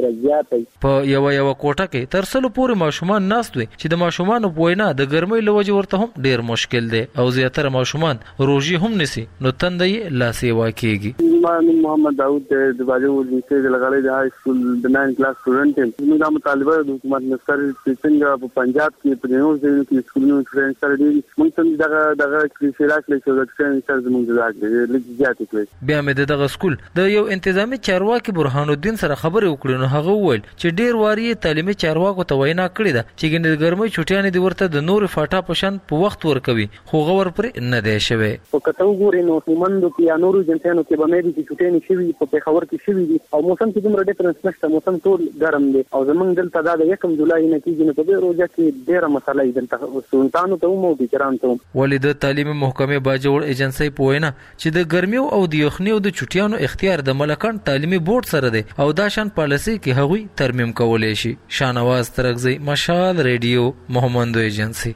[SPEAKER 10] په یو یو کوټه کې تر څلو پورې ماشومان ناست وي چې د ماشومانو پوینا د ګرمۍ لوجه ورته هم ډیر مشکل دی او زیاتره ماشومان روزي هم نسی نو تندې لا سیوا کیږي
[SPEAKER 11] محمد داوود د باجوړ لیکي د لګړې د های سکول د ناین کلاس سټوډنټ یم موږ د مطالبه د حکومت نصر څنګه په پنجاب کې په نور ځایونو کې سکولونو فرنس سره دي موږ څنګه دغه دغه کلیشیراک له څه د سر زموږ راځي لږ زیات کړی
[SPEAKER 10] بیا مې دغه سکول د یو انتظامی چارواکي برهان الدین سره خبرې وکړې نو هغه وویل چې ډیر واري تعلیمي چارواکو ته وینا کړې ده چې ګنې د ګرمۍ چټیانې د ورته د نور فاټا پشن په وخت ورکوي خو غور پر نه دی شوی
[SPEAKER 11] او کته وګورئ نو سیمندو کې یا نورو جنسانو کې به مې دي چټیانې شوي په پیښور کې شوي دي او موسم کې دومره ډیفرنس نشته موسم ټول ګرم دی او زمونږ دلته دا د یکم جولای نه کېږي نو په دې روزه کې ډیره مسله دلته سلطانو ته مو بچران ته
[SPEAKER 10] ولې د تعلیمي محکمې باجوړ ایجنسی پوینه چې د ګرمیو او د یخنیو د چټیانو اختیار د ملکان تعلیمي بورډ سره دی او دا شان پالیسي کې هغوی ترمیم کولای شي شانواز ترګزی مشال ریډیو محمد ایجنسی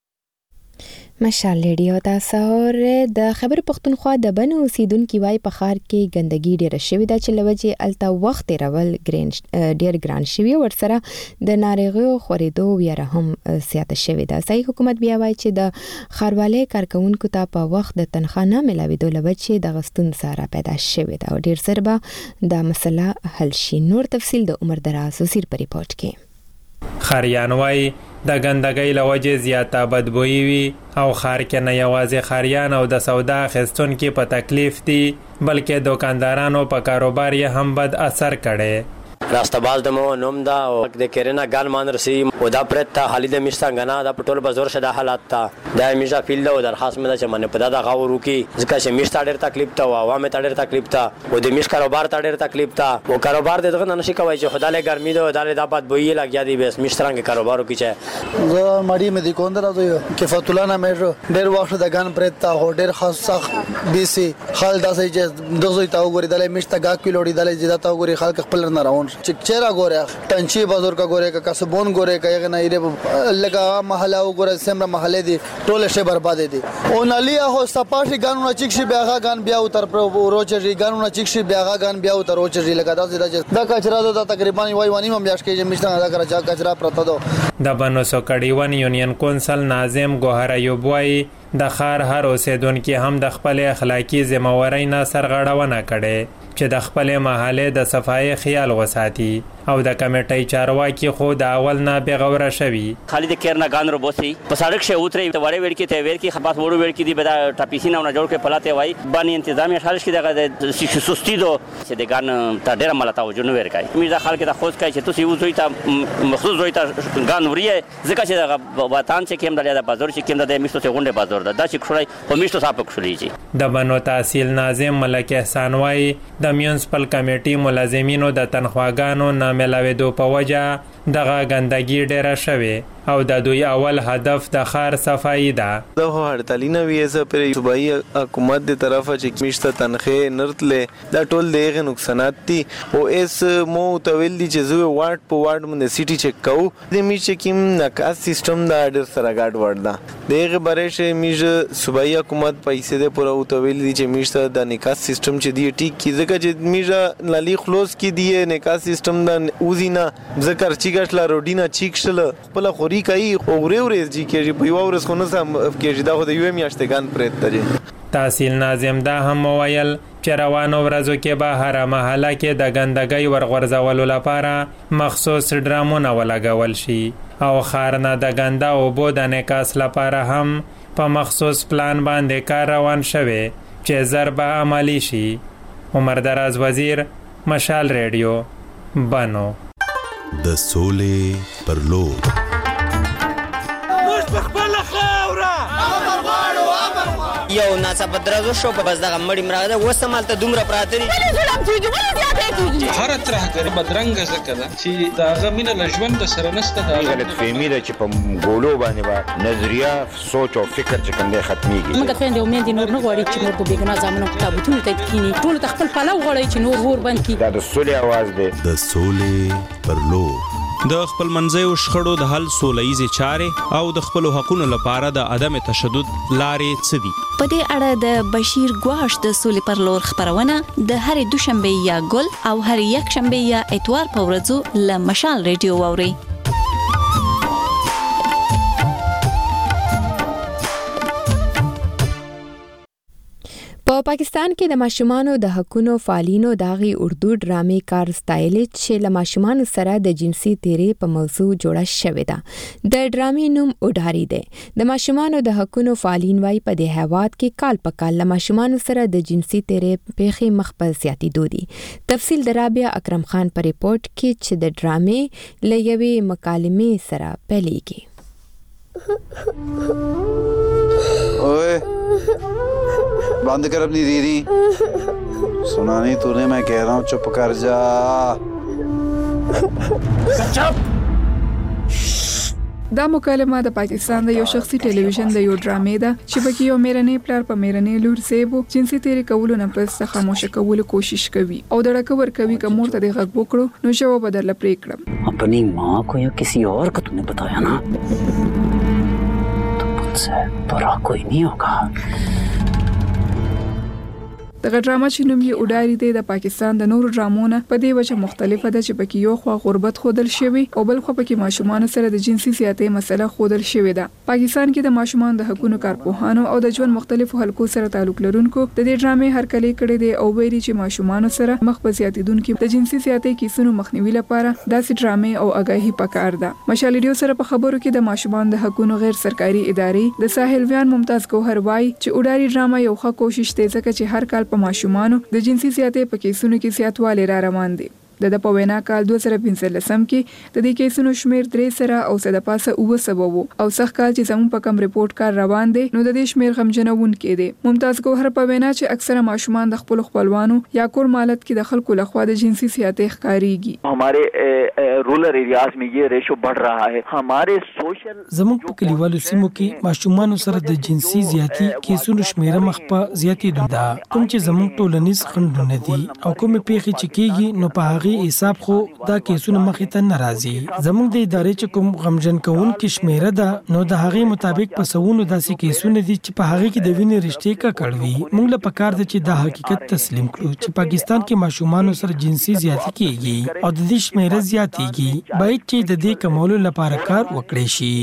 [SPEAKER 1] مشال ریډیو تاسو اورئ د خبر پښتونخوا د بن اوسیدونکو وای په خار کې ګندګي ډیره شوې ده چې لوجه الته وخت رول ګرین ډیر ګران شوی ورسره د ناروغیو خورېدو ویره هم زیاته شوې ده صحیح حکومت بیا وای چې د خاروالۍ کارکونکو ته په وخت د تنخواه نه ملاوېدو لوجه د غستون سره پیدا شوې ده او ډیر زربه د مسله حل شي نور تفصیل د عمر دراز وزیر په ریپورت کې
[SPEAKER 12] خاریان وای د ګندګۍ لوجه زیاته بدبوئی وي او خار کې نه یوازې خاریان او د سودا خستون کې په تکلیف دي بلکې دکاندارانو په کاروبار یې هم بد اثر کړي
[SPEAKER 24] راستباز دمو نوم دا او د کرینا ګال مان رسی او دا پرتا خالد مشتا غنا دا پټول بازور شدا حالات تا دا میجا فیلډ او درخواست مده چې منه په دا غاورو کې ځکه چې مشتا ډېر تکلیف تا او عوام ته ډېر تکلیف تا او د مش کاروبار ته ډېر تکلیف تا او کاروبار دغه نشي کوي چې خدای ګرمي ده دا د باد بوئی لګیا دی بس مشتران کې کاروبارو کې چې
[SPEAKER 25] زه ماډي مې د کوندر راځي کې فتولا نه مې ډېر وخت د غان پرتا او ډېر خاص سخت بیسي خال داسې چې دغه تا وګوري د مشتا غا کیلوړي د لږه تا وګوري خلک خپل نه راون چې چیرې ګوره ټنچي بازار کا ګوره کا کسبون ګوره کایغه نه ایره لگا محله وګوره سمره محله دي ټول شی برباد دي او نالیا هو سپاټي غانونه چیکشي بیاغه غان بیا تر روچري غانونه چیکشي بیاغه غان بیا تر روچري لگا دا دا کچرا دا تقریبا وای وانی مم یاش کې مشته دا کرا چا کچرا پرته دو
[SPEAKER 12] د بنو سوکړی ون یونین کونسل ناظم ګوهر ایوب وای د خار هر اوسیدونکو هم د خپل اخلاقی ذمہواری نه سرغړونه کړي چې د خپل محله د صفای خیال وساتي او د کمیټې چارواکي خو د اول نه بغوره شوي.
[SPEAKER 3] خالد کیرنا ګان رو بوسي په سړک شه اوتري ته وړي وړ کې ته وړ کې خلاص وړو وړ کې دی بدا ټاپیسینه نه جوړ کې پلاته وای باندې تنظیم حالش کې دغه د سستی دو چې د ګان ته ډیر ملتا وجو نو ور کوي. مې دا خلک ته خوښ کوي چې تاسو یو زوی ته مخصوص زوی ته ګان وریه ځکه چې دغه وطن چې کوم د بازار چې کوم د میشتو ته غونډه بازار ده دا چې خړای په میشتو صاحب خړلېږي.
[SPEAKER 12] د بنو تحصیل ناظم ملک احسان وای د میونسپل کمیټې ملازمینو د تنخواګانو ناملاوېدو په وجه دغه ګندګي ډیره شوې او د دوی اول هدف د ښار صفایي ده.
[SPEAKER 6] د هړتالي نه ویزه پر صوبایي حکومت د طرفه چې میشته تنخې نرتلې دا ټول دغه نقصانات دي او اس مو تویل دي چې زو وارد په وارد مونږ سيټي چک کوو د میچ کیم نکاس سیستم دا ډیر سره گاډ وردا دغه برېشه میج صوبایي حکومت پیسې د پوره او تویل دي چې میشته د نکاس سیستم چې دی ټیک کی ځکه چې میج لالی خلاص کی دی نکاس سیستم د اوزینا ذکر چیګټلا روډینا چیکشل خپل خوري کوي اوري اوري چې کېږي په یو ورځ خو نه سم کېږي دا خو د یو میاشتګان پرېت دی.
[SPEAKER 12] تحصیل ناظم دا هم وویل چې روانو ورځو کې به هر محله کې د ګندګۍ ورغورځولو لپاره مخصوص ډرامونه ولګول شي او ښار نه د ګنده اوبو د نکاس لپاره هم په مخصوص پلان باندې کار روان شوی چې زر به عملی شي. عمر دراز وزیر، مشال ریډیو، بنو.
[SPEAKER 2] د سولې پر لور
[SPEAKER 13] یو ناڅاپه درازو شو په بس دغه مړی مرغه ده اوس همالته دومره پراته دي ولې ظلم کېږي ولې زیاتی کېږي
[SPEAKER 14] هره ترهګري بدرنګه ځکه ده چې د هغه مینه له ژوند سره نشته. د
[SPEAKER 20] غلطفهمي ده چې په ګولو باندې به نظریه سوچ او فکر چې کوم دی ختمېږي.
[SPEAKER 17] موږ خویندې او میندې نور نه غواړي چې نور په بېګناه زامنو په تابوتونو ته کښېني ټولو ته خپل پلو غواړي چې نور اور بند کړي.
[SPEAKER 20] دا د سولې اواز دی.
[SPEAKER 2] د سولې پر لور
[SPEAKER 26] د خپل منځیو شخړو د حل سولهییزې چارې او د خپلو حقونو لپاره د عدم تشدد لارې څه دي؟
[SPEAKER 27] په دې اړه د بشیر ګواش د سولې پر لور خبرونه د هرې دوشنبه یا ګل او هرې یکشنبه یا اتوار په ورځو له مشال ریډیو واورئ.
[SPEAKER 1] په پاکستان کې د ماشومانو د حقوقو فعالینو داغي اردو ډرامې کار ستایل چې له ماشومانو سره د جنسي تیرې په موضوع جوړه شوې ده. د ډرامې نوم اډاري دی. د ماشومانو د حقوقو فعالین وايي په دې هیواد کې کال په کال له ماشومانو سره د جنسي تیرې پیښې مخ په زیاتېدو دي. تفصیل د رابعه اکرم خان په ریپورت کې چې د ډرامې له یوې مکالمې سره پیلېږي.
[SPEAKER 28] बंद कर अपनी दीदी सुना नहीं तूने मैं कह रहा हूँ चुप कर जा
[SPEAKER 29] चुप دا مکالمه د پاکستان د یو شخصي ټلویزیون د یو ډرامې ده چې پکې یو میرنې پلار په میرنې لور زیبو جنسي تیرې کولو نه پس خاموش کولو کوشش کوي او د ډکور کوي که مور ته د غږ وکړو نو جواب بدل پرې کړم.
[SPEAKER 30] अपनी माँ को या किसी और को तूने बताया ना तो मुझसे बुरा कोई नहीं होगा.
[SPEAKER 29] دغه ډرامه چې نوم یې اډاري دی د پاکستان د نورو ډرامونو په دی وجه مختلفه ده چې پکې یو خوا غربت خودل شوی او بل خوا پکې ماشومان سره د جنسي زیاتې مسله خودل شوی ده. پاکستان کې د ماشومان د حقوقو کارپوهانو او د ژوند مختلفو حلقو سره تعلق لرونکو د دې ډرامې هرکلی کړي دي او ویلي چې ماشومان سره مخ په زیاتیدونکو د جنسي زیاتې کیسونو مخنیوي لپاره داسې ډرامې او آگاهي پکار ده. مشال ریډیو سره په خبرو کې د ماشومان د حقوقو غیر سرکاري ادارې د ساحل ویان ممتاز ګوهر وای چې اډاري ډرامه یو ښه کوشش دی ځکه چې هر کال په ماشومانو د جنسي زیاتې په کیسونو کې زیاتوالی را روان دي. د د په وینا کال دوه زره پنځلسم کې د دې کیسونو شمیر درې سره او څه د پاسه اوه سبب وو او سخت کال چې زموږ په کم ریپورت کار روان دی نو د دې شمیر غمجنونکې دی. ممتاز ګوهر په وینا چې اکثره ماشومان د خپل خپلوانو یا کور مالت کې د خلکو لخوا د جنسي زیاتې ښکاریږي.
[SPEAKER 31] हमारे रूरल एरियाज में ये रेशो बढ़ रहा है. हमारे सोशल
[SPEAKER 7] زموږ په کلیوالو سیمو کې ماشومانو سره د جنسي زیاتې کیسونو شمیر مخ په زیاتېدو ده. کوم چې زموږ ټولنیز خنډونه دي او کوم پیښې چې کیږي نو په حساب خو دا کیسونه مخې ته ناراضي. زموږ د ادارې چې کوم غمجن کون کې شمیره ده نو د هغې مطابق په سونو داسې کیسونه دي چې په هغې کې د وینې رشتې ککړوي. موږ له پکار ده چې دا حقیقت تسلیم کړو چې پاکستان کې ماشومانو سره جنسي زیاتې کیږي او د دې شمیره زیاتېږي. باید چې د دې کمولو لپاره کار وکړي شي.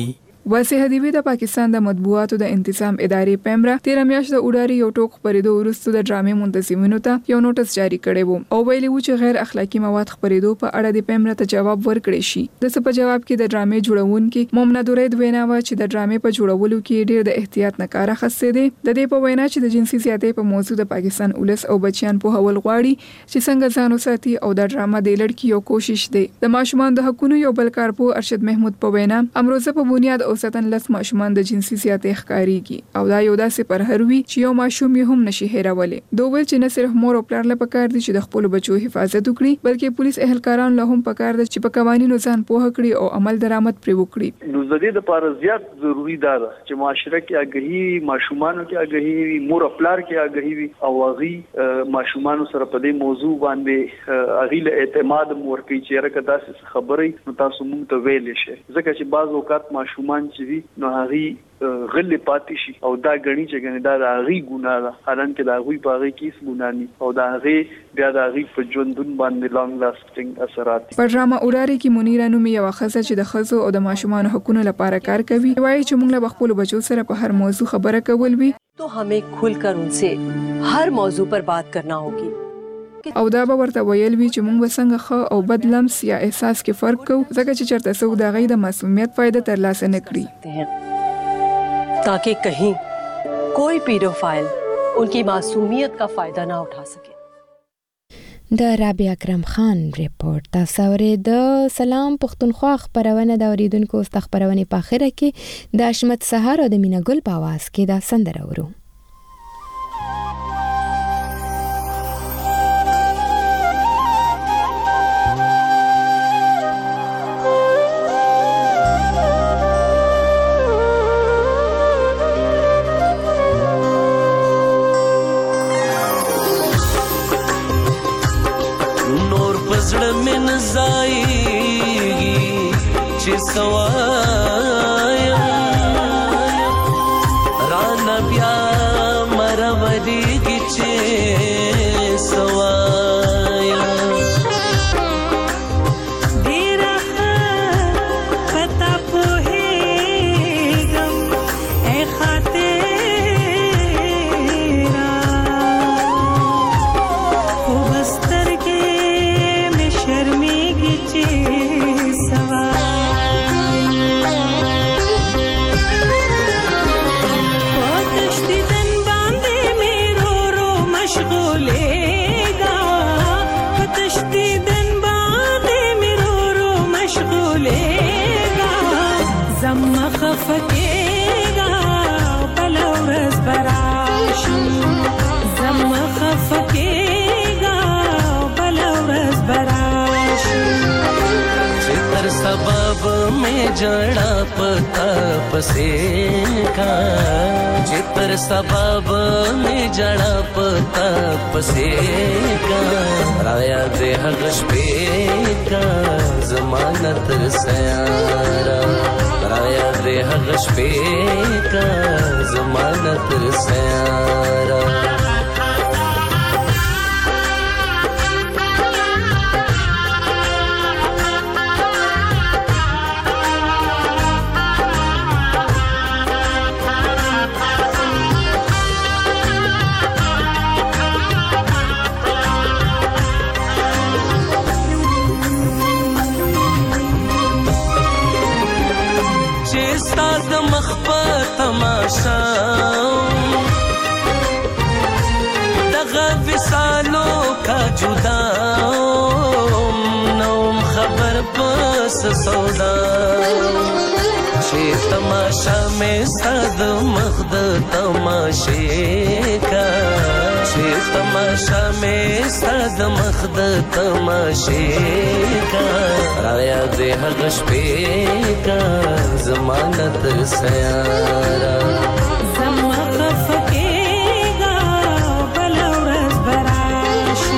[SPEAKER 29] واسه هدیوی د پاکستان د مطبوعاتو د انتظام ادارې پیمرا تیر میاشت د اډاري یو ټوک خبرېدو وروسته د ډرامې منتظمینو ته یو نوټس جاری کړی وو او ویلي و چې غیر اخلاقی مواد خبرېدو په اړه د پیمرا ته جواب ورکړی شي. د څه په جواب کې د ډرامې جوړونکي مومنه دورید وینا و چې د ډرامې په جوړولو کې ډېر د احتیاط نه کار اخیسته دي. د دې په وینا چې د جنسي زیاتې په موضوع د پاکستان ولس او بچیان په هول غواړي چې څنګه ځان وساتي او د ډرامه د لړکی یو کوشش دی. د ماشومان د حقوقو یو بل کارپو ارشد محمود په وینا امروزه په بنیاد اوسطن لس ماشومان د جنسي زیاتې ښکاریږي او دا یو داسې پرهروي چې یو ماشوم یې هم نشي هیرولې. دوی ویل چې نه صرف مور او پلار له پکار دي چې د خپل بچو حفاظت وکړي بلکې پولیس اهلکاران له هم پکار دي چې په قوانینو ځان پوه کړي او عمل درآمد پرې وکړي.
[SPEAKER 31] نو زده د لپاره زیات ضروری ده چې معاشره کې آګهي ماشومان کې آګهي مور او پلار کې آګهي وي او هغه ماشومان سره په دې موضوع باندې هغه له اعتماد مور کوي چې راکه داسې خبرې نو تاسو مونږ ته ویلې شي ځکه چې بعض اوقات ماشومان چې وي نو هغه غل پاتې شي او دا غني چې غني دا د هغه ګناه ده حالانکه دا هغه په هغه کیس ګناه نه او دا هغه بیا د هغه په ژوندون باندې لانګ لاستینګ اثرات.
[SPEAKER 29] په ډرامه اوراري کې منیره نوم یو خزه چې د خزو او د ماشومان حقوقو لپاره کار کوي وایي چې موږ له خپل بچو سره په هر موضوع خبره کول وي
[SPEAKER 4] तो हमें खुलकर उनसे हर मौजू पर बात करना होगी.
[SPEAKER 29] او دا به ورته ویل وی چې موږ وسنګ خو او بد لمس یا احساس کې فرق کوو ځکه چې چرته څوک د غي د معصومیت فائدہ ترلاسه نه کړي
[SPEAKER 4] ताकि कहीं कोई पीडोफाइल उनकी मासूमियत का फायदा ना उठा सके.
[SPEAKER 1] د رابعه اکرم خان ریپورت تاسو ورې د سلام پښتونخوا خبرونه د اوریدونکو ست خبرونه په اخره کې د اشمت سهار او د مینا ګل په आवाज کې دا سندره ورو.
[SPEAKER 5] सवाया राना ब्या मरवरी गिचे सवाया
[SPEAKER 8] देरा पता पोहे गम ए खातेरा वो बस्तर के में शर्मी गिचे सवाया خفقېږه بل ورځ به راشي زما خفقېږه بل ورځ به راشي
[SPEAKER 5] چې تر سبب مې جړه پتا پسې کا چې تر سبب مې جړه پتا پسې کا رایا دې هغه شپې کا زمانه تر سیاره رایا دې هغه شپې کا زمانه تر سیاره तमाशा दगा विसालों का जुदा नौम खबर बस सौदा शे तमाशा में सद मखद तमाशे का शे तमाशा में सद मखद तमाशे का राया दे हगश पे का जमानत सयारा
[SPEAKER 8] زما خفقېږه بل ورځ به راشي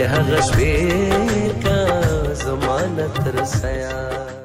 [SPEAKER 5] هغه شپې کا زمانه تر سیا